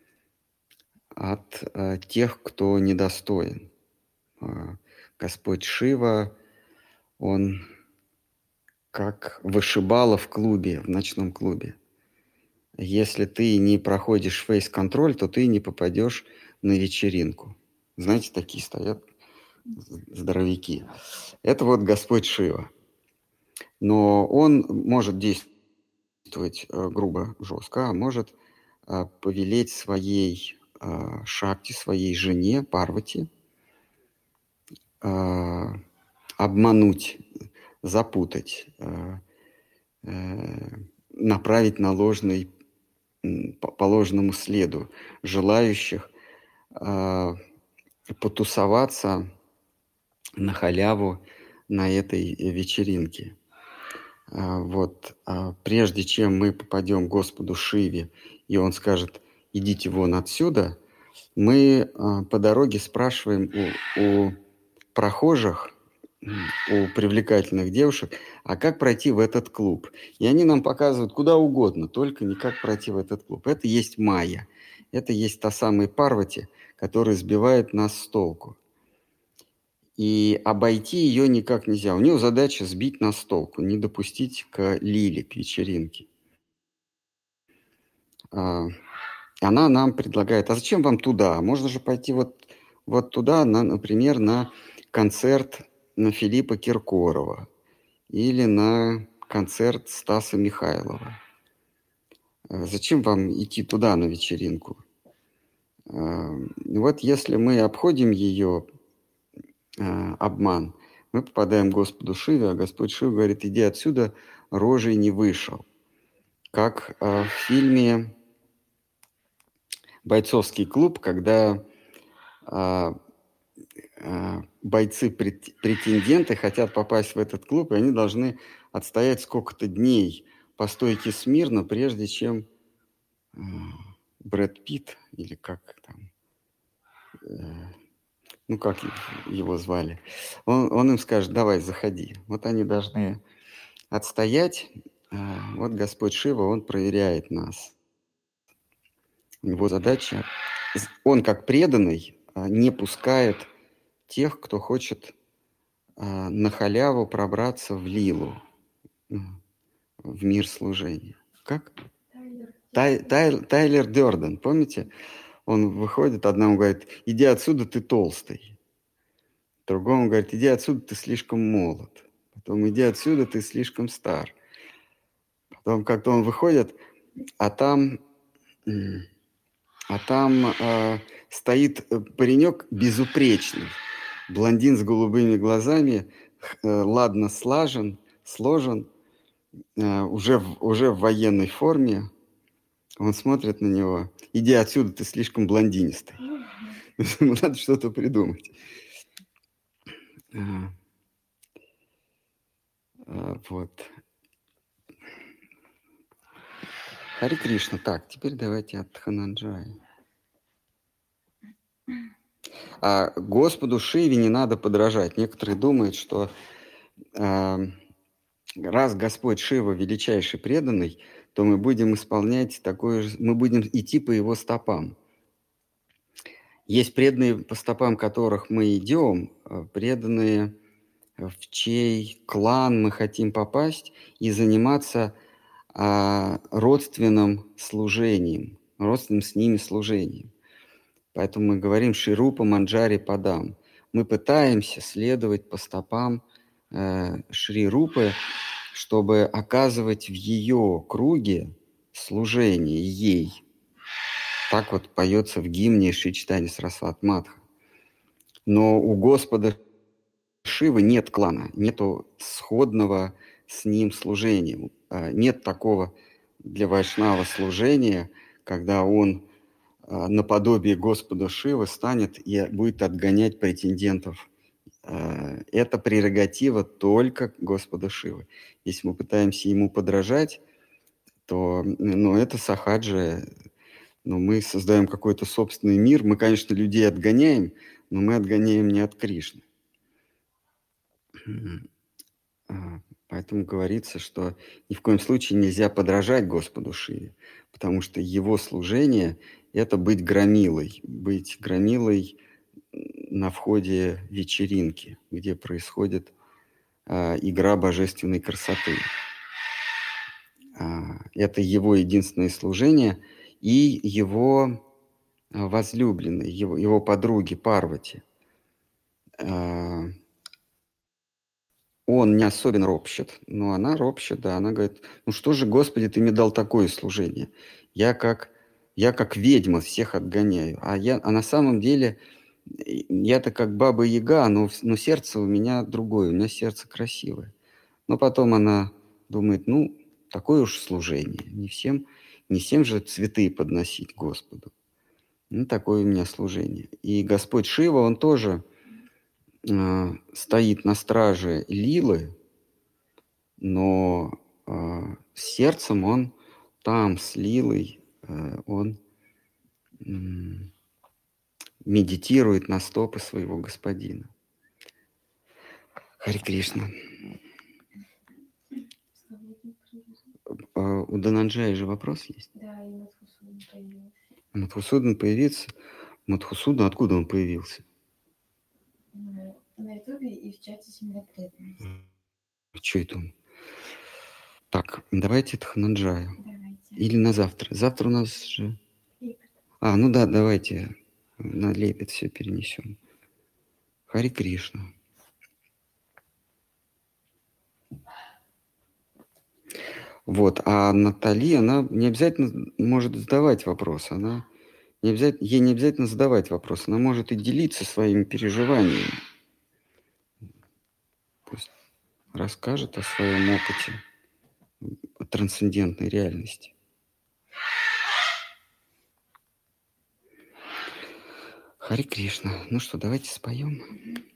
от тех, кто недостоин. Господь Шива, он как вышибала в клубе, в ночном клубе. Если ты не проходишь фейс-контроль, то ты не попадешь на вечеринку. Знаете, такие стоят здоровяки. Это вот Господь Шива. Но он может действовать грубо, жестко, а может повелеть своей Шакти, своей жене Парвати, обмануть, запутать, направить на ложный, по ложному следу желающих потусоваться на халяву на этой вечеринке. Вот, прежде чем мы попадем к Господу Шиве, и Он скажет: идите вон отсюда, мы по дороге спрашиваем у прохожих, у привлекательных девушек, а как пройти в этот клуб? И они нам показывают куда угодно, только не как пройти в этот клуб. Это есть Майя, это есть та самая Парвати, которая сбивает нас с толку. И обойти ее никак нельзя. У нее задача сбить нас с толку, не допустить к Лиле, к вечеринке. Она нам предлагает: а зачем вам туда? Можно же пойти вот туда, например, на концерт Филиппа Киркорова или на концерт Стаса Михайлова. Зачем вам идти туда на вечеринку? Вот если мы обходим ее обман, мы попадаем к Господу Шиве, а Господь Шива говорит: иди отсюда, рожей не вышел. Как в фильме «Бойцовский клуб», когда бойцы-претенденты хотят попасть в этот клуб, и они должны отстоять сколько-то дней по стойке смирно, прежде чем Брэд Питт, или как там, ну как его звали, он им скажет: давай, заходи. Вот они должны отстоять. Вот Господь Шива, Он проверяет нас. Его задача, Он как преданный не пускает тех, кто хочет на халяву пробраться в лилу, в мир служения. Как? Тайлер Дёрден, помните? Он выходит, одному говорит: иди отсюда, ты толстый. Другому говорит: иди отсюда, ты слишком молод. Потом: иди отсюда, ты слишком стар. Потом как-то он выходит, а там стоит паренек безупречный, блондин с голубыми глазами, ладно сложен, уже в военной форме. Он смотрит на него: иди отсюда, ты слишком блондинистый. Ему надо что-то придумать. Вот. Хари Кришна. Так, теперь давайте от Дхананджаи. Господу Шиве не надо подражать. Некоторые думают, что раз Господь Шива величайший преданный, то мы будем исполнять такое же, мы будем идти по его стопам. Есть преданные, по стопам которых мы идем, преданные, в чей клан мы хотим попасть и заниматься родственным служением, родственным с ними служением. Поэтому мы говорим Шри-Рупа Манджари Падам. Мы пытаемся следовать по стопам Шри-Рупы, чтобы оказывать в ее круге служение ей. Так вот поется в гимне Шри Чайтанья Сарасвати Мадха. Но у Господа Шивы нет клана, нету сходного с ним служения. Нет такого для вайшнава служения, когда он наподобие Господа Шивы станет и будет отгонять претендентов. Это прерогатива только Господа Шивы. Если мы пытаемся ему подражать, то это сахаджа. Но мы создаем какой-то собственный мир. Мы, конечно, людей отгоняем, но мы отгоняем не от Кришны. Поэтому говорится, что ни в коем случае нельзя подражать Господу Шиве, потому что его служение – это быть громилой на входе вечеринки, где происходит игра божественной красоты. Это его единственное служение и его возлюбленной, его подруги Парвати. Он не особенно ропщет, но она ропщет, да, она говорит: ну что же, Господи, ты мне дал такое служение? Я как ведьма всех отгоняю, а на самом деле я-то как Баба-Яга, но сердце у меня другое, у меня сердце красивое. Но потом она думает: такое уж служение. Не всем же цветы подносить Господу. Ну, такое у меня служение. И Господь Шива, он тоже стоит на страже лилы, но сердцем он там с лилой, он медитирует на стопы своего господина. Харе Кришна. У Дананджая же вопрос есть? Да, и Мадхусудан появился. Мадхусудан появился. Мадхусудан, откуда он появился? На ютубе и в чате семьи преданности. Что это он? Так, давайте Дхананджаю. Давайте. Или на завтра. Завтра у нас же... Лепет. Ну да, давайте на лепет все перенесем. Харе Кришна. Вот, а Натали, она не обязательно может задавать вопрос, ей не обязательно задавать вопрос, она может и делиться своими переживаниями. Пусть расскажет о своем опыте, о трансцендентной реальности. Харе Кришна. Ну что, давайте споем.